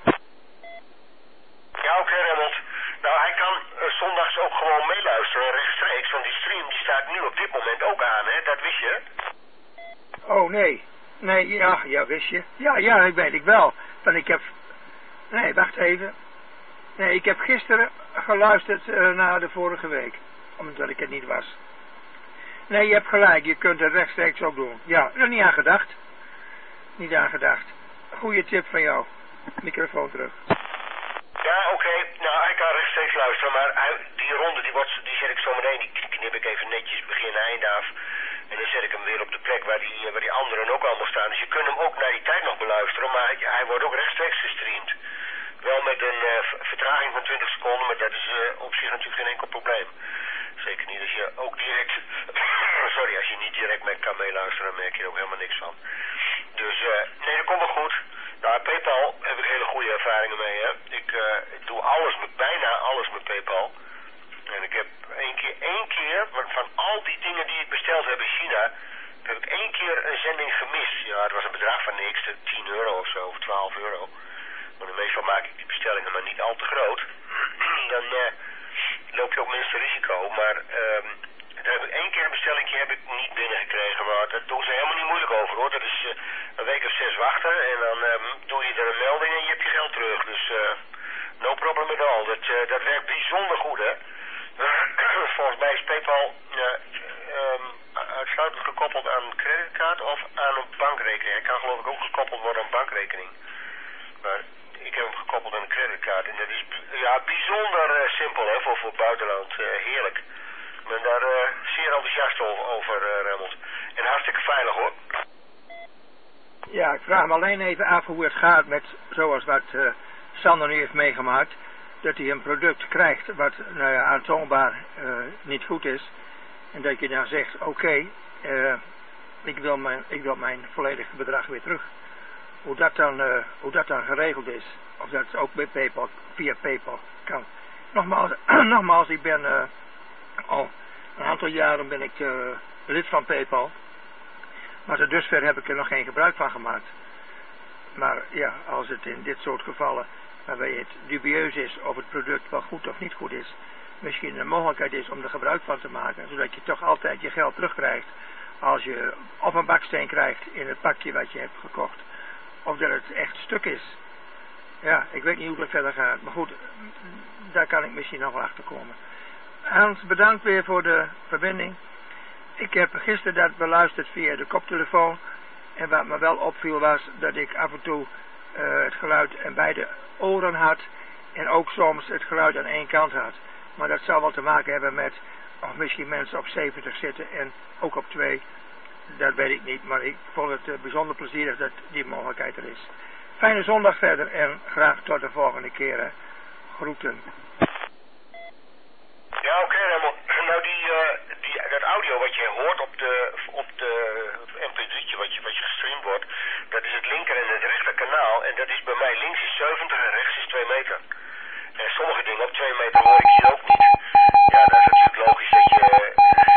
Ja, oké, Remmelt. Nou, hij kan zondags ook gewoon meeluisteren rechtstreeks, want die stream die staat nu op dit moment ook aan, hè? Dat wist je? Oh, nee. Nee, ja, wist je. Ja, dat weet ik wel. Want ik heb... Nee, wacht even. Nee, ik heb gisteren geluisterd naar de vorige week. Omdat ik het niet was. Nee, je hebt gelijk. Je kunt het rechtstreeks ook doen. Ja, er niet aan gedacht. Niet aan gedacht. Goeie tip van jou. Microfoon terug. Ja, oké. Nou, hij kan rechtstreeks luisteren, maar die ronde die zet ik zo meteen, die knip ik even netjes begin-eind af. En dan zet ik hem weer op de plek waar die anderen ook allemaal staan. Dus je kunt hem ook naar die tijd nog beluisteren, maar hij wordt ook rechtstreeks gestreamd. Wel met een vertraging van 20 seconden, maar dat is op zich natuurlijk geen enkel probleem. Zeker niet als je ook direct, als je niet direct mee kan meeluisteren, dan merk je er ook helemaal niks van. Dus nee, dat komt wel goed. Nou, PayPal heb ik hele goede ervaringen mee, hè. Ik doe bijna alles met PayPal. En ik heb één keer, van al die dingen die ik besteld heb in China, heb ik 1 keer een zending gemist. Ja, het was een bedrag van niks, 10 euro of zo, of 12 euro. Maar meestal maak ik die bestellingen maar niet al te groot. Dan loop je ook minste risico. Maar daar heb ik 1 keer een bestellingje heb ik niet binnengekregen. Maar daar doen ze helemaal niet moeilijk over, hoor. Dat is een week of 6 wachten en dan doe je er een melding en je hebt je geld terug. Dus no problem at all. Dat werkt bijzonder goed, hè. Volgens mij is PayPal uitsluitend gekoppeld aan een creditcard of aan een bankrekening. Hij kan geloof ik ook gekoppeld worden aan een bankrekening. Maar ik heb hem gekoppeld aan een creditcard. En dat is bijzonder simpel, hè, voor buitenland. Heerlijk. Ik ben daar zeer enthousiast over, Remmelt. En hartstikke veilig, hoor. Ja, ik vraag me alleen even af hoe het gaat met, zoals wat Sander nu heeft meegemaakt, dat hij een product krijgt wat aantoonbaar niet goed is. En dat je dan zegt, oké, ik wil mijn volledige bedrag weer terug. Hoe dat dan geregeld is. Of dat ook bij PayPal, via PayPal kan. Nogmaals, ik ben al een aantal jaren ben ik lid van PayPal. Maar tot dusver heb ik er nog geen gebruik van gemaakt. Maar ja, als het in dit soort gevallen, waarbij het dubieus is of het product wel goed of niet goed is, misschien een mogelijkheid is om er gebruik van te maken, zodat je toch altijd je geld terugkrijgt als je of een baksteen krijgt in het pakje wat je hebt gekocht, of dat het echt stuk is. Ja, ik weet niet hoe het verder gaat, maar goed, daar kan ik misschien nog wel achter komen. Hans, bedankt weer voor de verbinding. Ik heb gisteren dat beluisterd via de koptelefoon. En wat me wel opviel was dat ik af en toe het geluid aan beide oren had. En ook soms het geluid aan één kant had. Maar dat zou wel te maken hebben met of misschien mensen op 70 zitten en ook op 2. Dat weet ik niet. Maar ik vond het bijzonder plezierig dat die mogelijkheid er is. Fijne zondag verder en graag tot de volgende keer. Hè. Groeten. Ja, oké, nou dat audio wat je hoort op de mp3'tje wat je gestreamd wordt, dat is het linker en het rechter kanaal. En dat is bij mij links is 70 en rechts is 2 meter. En sommige dingen op 2 meter hoor ik hier ook niet. Ja, dat is natuurlijk logisch dat je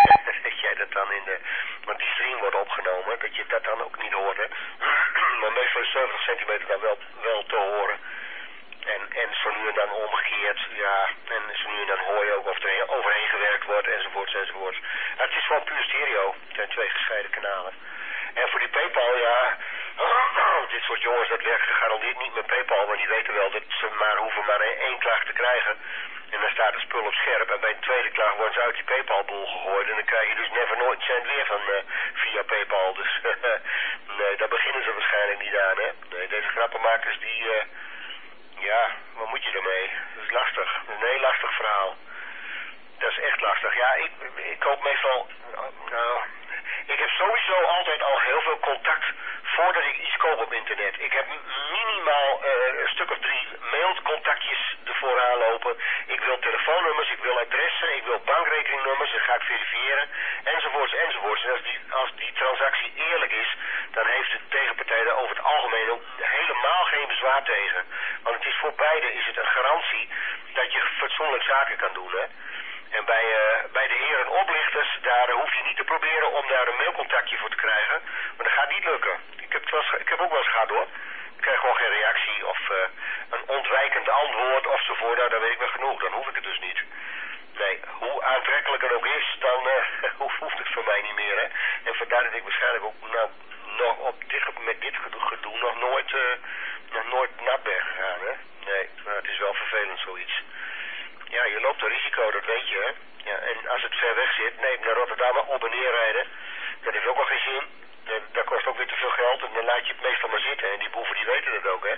opgenomen, dat je dat dan ook niet hoort, hè. Maar meestal is 70 centimeter dan wel te horen. En zo nu en dan omgekeerd, ja, en zo nu en dan hoor je ook of er overheen gewerkt wordt, enzovoorts. Het is gewoon puur stereo, het zijn 2 gescheiden kanalen. En voor die PayPal, ja, dit soort jongens, dat werkt gegarandeerd niet met PayPal, want die weten wel dat ze hoeven maar 1 klacht te krijgen. En dan staat het spul op scherp en bij een tweede klacht worden ze uit die PayPal-boel gegooid. En dan krijg je dus nooit een cent weer van via PayPal. Dus nee, daar beginnen ze waarschijnlijk niet aan, hè. Nee, deze grappenmakers die... ja, wat moet je ermee? Dat is lastig. Dat is een heel lastig verhaal. Dat is echt lastig. Ja, ik koop meestal... Nou, ik heb sowieso altijd al heel veel contact voordat ik iets koop op internet. Ik heb minimaal een stuk of 3 mailcontactjes ervoor aanlopen. Ik wil telefoonnummers, ik wil adressen, ik wil bankrekeningnummers, dat ga ik verifiëren, enzovoorts. En als die transactie eerlijk is, dan heeft de tegenpartij daar over het algemeen ook helemaal geen bezwaar tegen. Want het is voor beide is het een garantie dat je fatsoenlijk zaken kan doen, hè. En bij de heren oplichters, daar hoef je niet te proberen om daar een mailcontactje voor te krijgen. Maar dat gaat niet lukken. Ik heb ook wel eens gehad, hoor. Ik krijg gewoon geen reactie of een ontwijkend antwoord ofzovoort. Nou, dan weet ik wel genoeg. Dan hoef ik het dus niet. Nee, hoe aantrekkelijk het ook is, dan hoeft het voor mij niet meer, hè. En vandaar dat ik waarschijnlijk ook met dit gedoe nog nooit nat ben gegaan, hè. Nee, maar het is wel vervelend zoiets. Ja, je loopt een risico, dat weet je, hè. Ja, en als het ver weg zit, nee, naar Rotterdam op en neer rijden, dat heeft ook wel geen zin. Dat kost ook weer te veel geld en dan laat je het meestal maar zitten. En die boeven die weten dat ook, hè.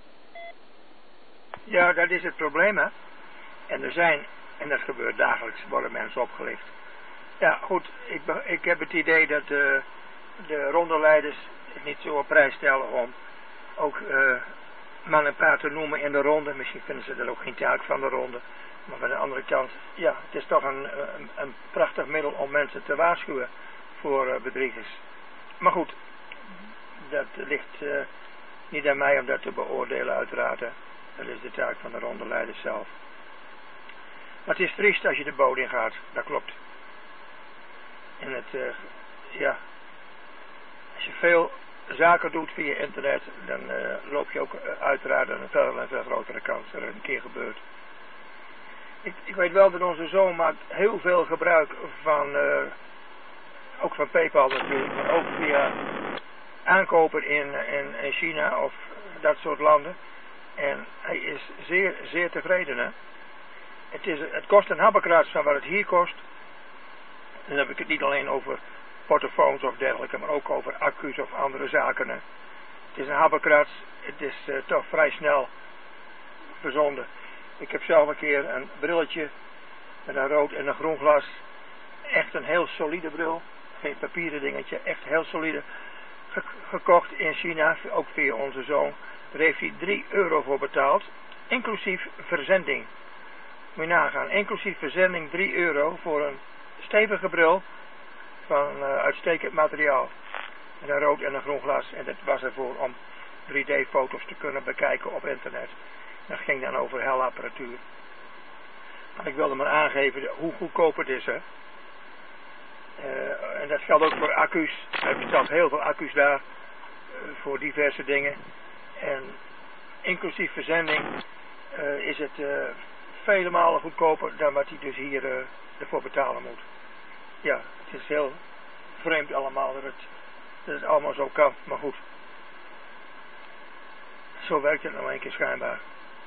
Ja, dat is het probleem, hè. En dat gebeurt dagelijks, worden mensen opgelicht. Ja, goed, ik heb het idee dat de rondeleiders het niet zo op prijs stellen om ook man en paard te noemen in de ronde. Misschien vinden ze dat ook geen taak van de ronde. Maar aan de andere kant, ja, het is toch een prachtig middel om mensen te waarschuwen voor bedriegers. Maar goed, dat ligt niet aan mij om dat te beoordelen uiteraard. Hè. Dat is de taak van de rondeleiders zelf. Maar het is triest als je de boot in gaat, dat klopt. En als je veel zaken doet via internet, dan loop je ook uiteraard een veel grotere kans dat er een keer gebeurt. Ik weet wel dat onze zoon maakt heel veel gebruik van, ook van PayPal natuurlijk, maar ook via aankopen in China of dat soort landen. En hij is zeer, zeer tevreden, hè. Het kost een habbekrats van wat het hier kost. Dan heb ik het niet alleen over portofoons of dergelijke, maar ook over accu's of andere zaken. Hè. Het is een habbekrats, het is toch vrij snel verzonden. Ik heb zelf een keer een brilletje met een rood en een groen glas. Echt een heel solide bril. Geen papieren dingetje, echt heel solide. Gekocht in China, ook via onze zoon. Daar heeft hij €3 voor betaald. Inclusief verzending. Moet je nagaan, inclusief verzending €3 voor een stevige bril van uitstekend materiaal. Met een rood en een groen glas. En dat was ervoor om 3D-foto's te kunnen bekijken op internet. Dat ging dan over helapparatuur. Maar ik wilde maar aangeven hoe goedkoop het is, hè. En dat geldt ook voor accu's. Hij bestelt heel veel accu's daar. Voor diverse dingen. En inclusief verzending is het vele malen goedkoper dan wat hij dus hier ervoor betalen moet. Ja, het is heel vreemd allemaal dat het allemaal zo kan. Maar goed. Zo werkt het nou een keer schijnbaar.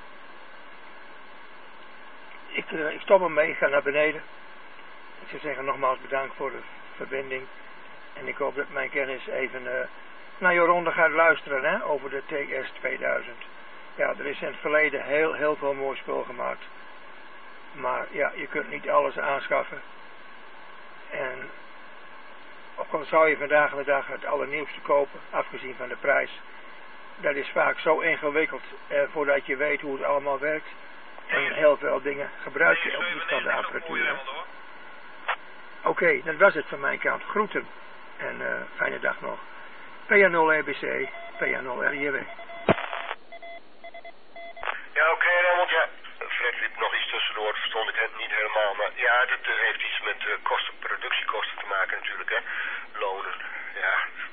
Ik stop ermee, ik ga naar beneden. Ik zou zeggen nogmaals bedankt voor de verbinding. En ik hoop dat mijn kennis even naar je ronde gaat luisteren, hè, over de TS 2000. Ja, er is in het verleden heel veel mooi spul gemaakt. Maar ja, je kunt niet alles aanschaffen. En ook al zou je vandaag de dag het allernieuwste kopen, afgezien van de prijs. Dat is vaak zo ingewikkeld voordat je weet hoe het allemaal werkt. En heel veel dingen gebruik je ook niet van de apparatuur. Oké, dat was het van mijn kant. Groeten en fijne dag nog. PA0EBC, PA0RJW. Ja, oké, Raymond, ja. Fred liep nog iets tussendoor, dat verstond ik niet helemaal. Maar ja, dat heeft iets met productiekosten te maken natuurlijk, hè. Lonen, ja.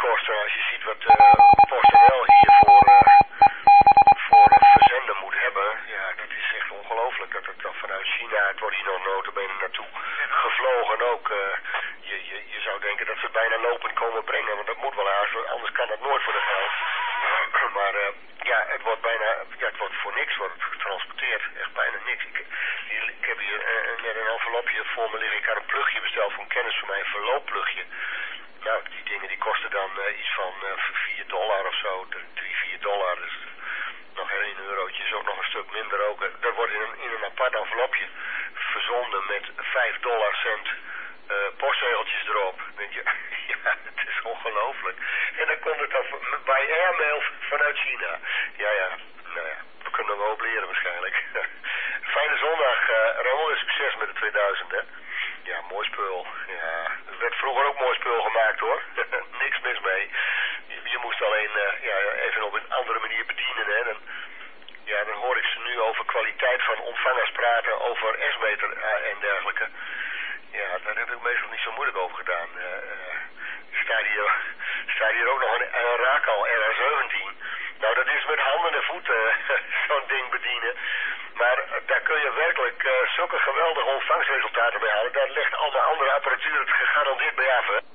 kosten. Als je ziet wat PostNL hier voor verzenden moet hebben. Ja, dat is echt ongelooflijk. Dat het dan vanuit China, het wordt hier nog notabene naartoe gevlogen ook. Je zou denken dat ze het bijna lopend komen brengen. Want dat moet wel haast, anders kan dat nooit voor de geld. Maar ja, het wordt voor niks getransporteerd. Echt bijna niks. Ik heb hier net een envelopje voor me liggen. Ik had een plugje besteld voor een kennis van mij, een verloopplugje. Nou, die dingen die kosten dan iets van $4 of zo, $3-4. Dus nog €1 is ook nog een stuk minder ook. Dat wordt in een apart envelopje verzonden met $5 postzegeltjes erop. Dan denk je, ja, het is ongelooflijk. En dan komt het dan bij airmail vanuit China. Ja, nou ja, we kunnen er wel op leren waarschijnlijk. Fijne zondag, Ramon, succes met de 2000, hè. Ja, mooi spul. Ja, er werd vroeger ook mooi spul gemaakt, hoor. Niks mis mee. Je moest alleen even op een andere manier bedienen, hè. Dan hoor ik ze nu over kwaliteit van ontvangers praten, over S-meter en dergelijke. Ja, daar heb ik meestal niet zo moeilijk over gedaan. Staat hier ook nog een Racal RA17. Nou, dat is met handen en voeten zo'n ding bedienen. Maar daar kun je werkelijk zulke geweldige ontvangstresultaten mee halen. Daar legt allemaal andere apparatuur het gegarandeerd bij af, hè.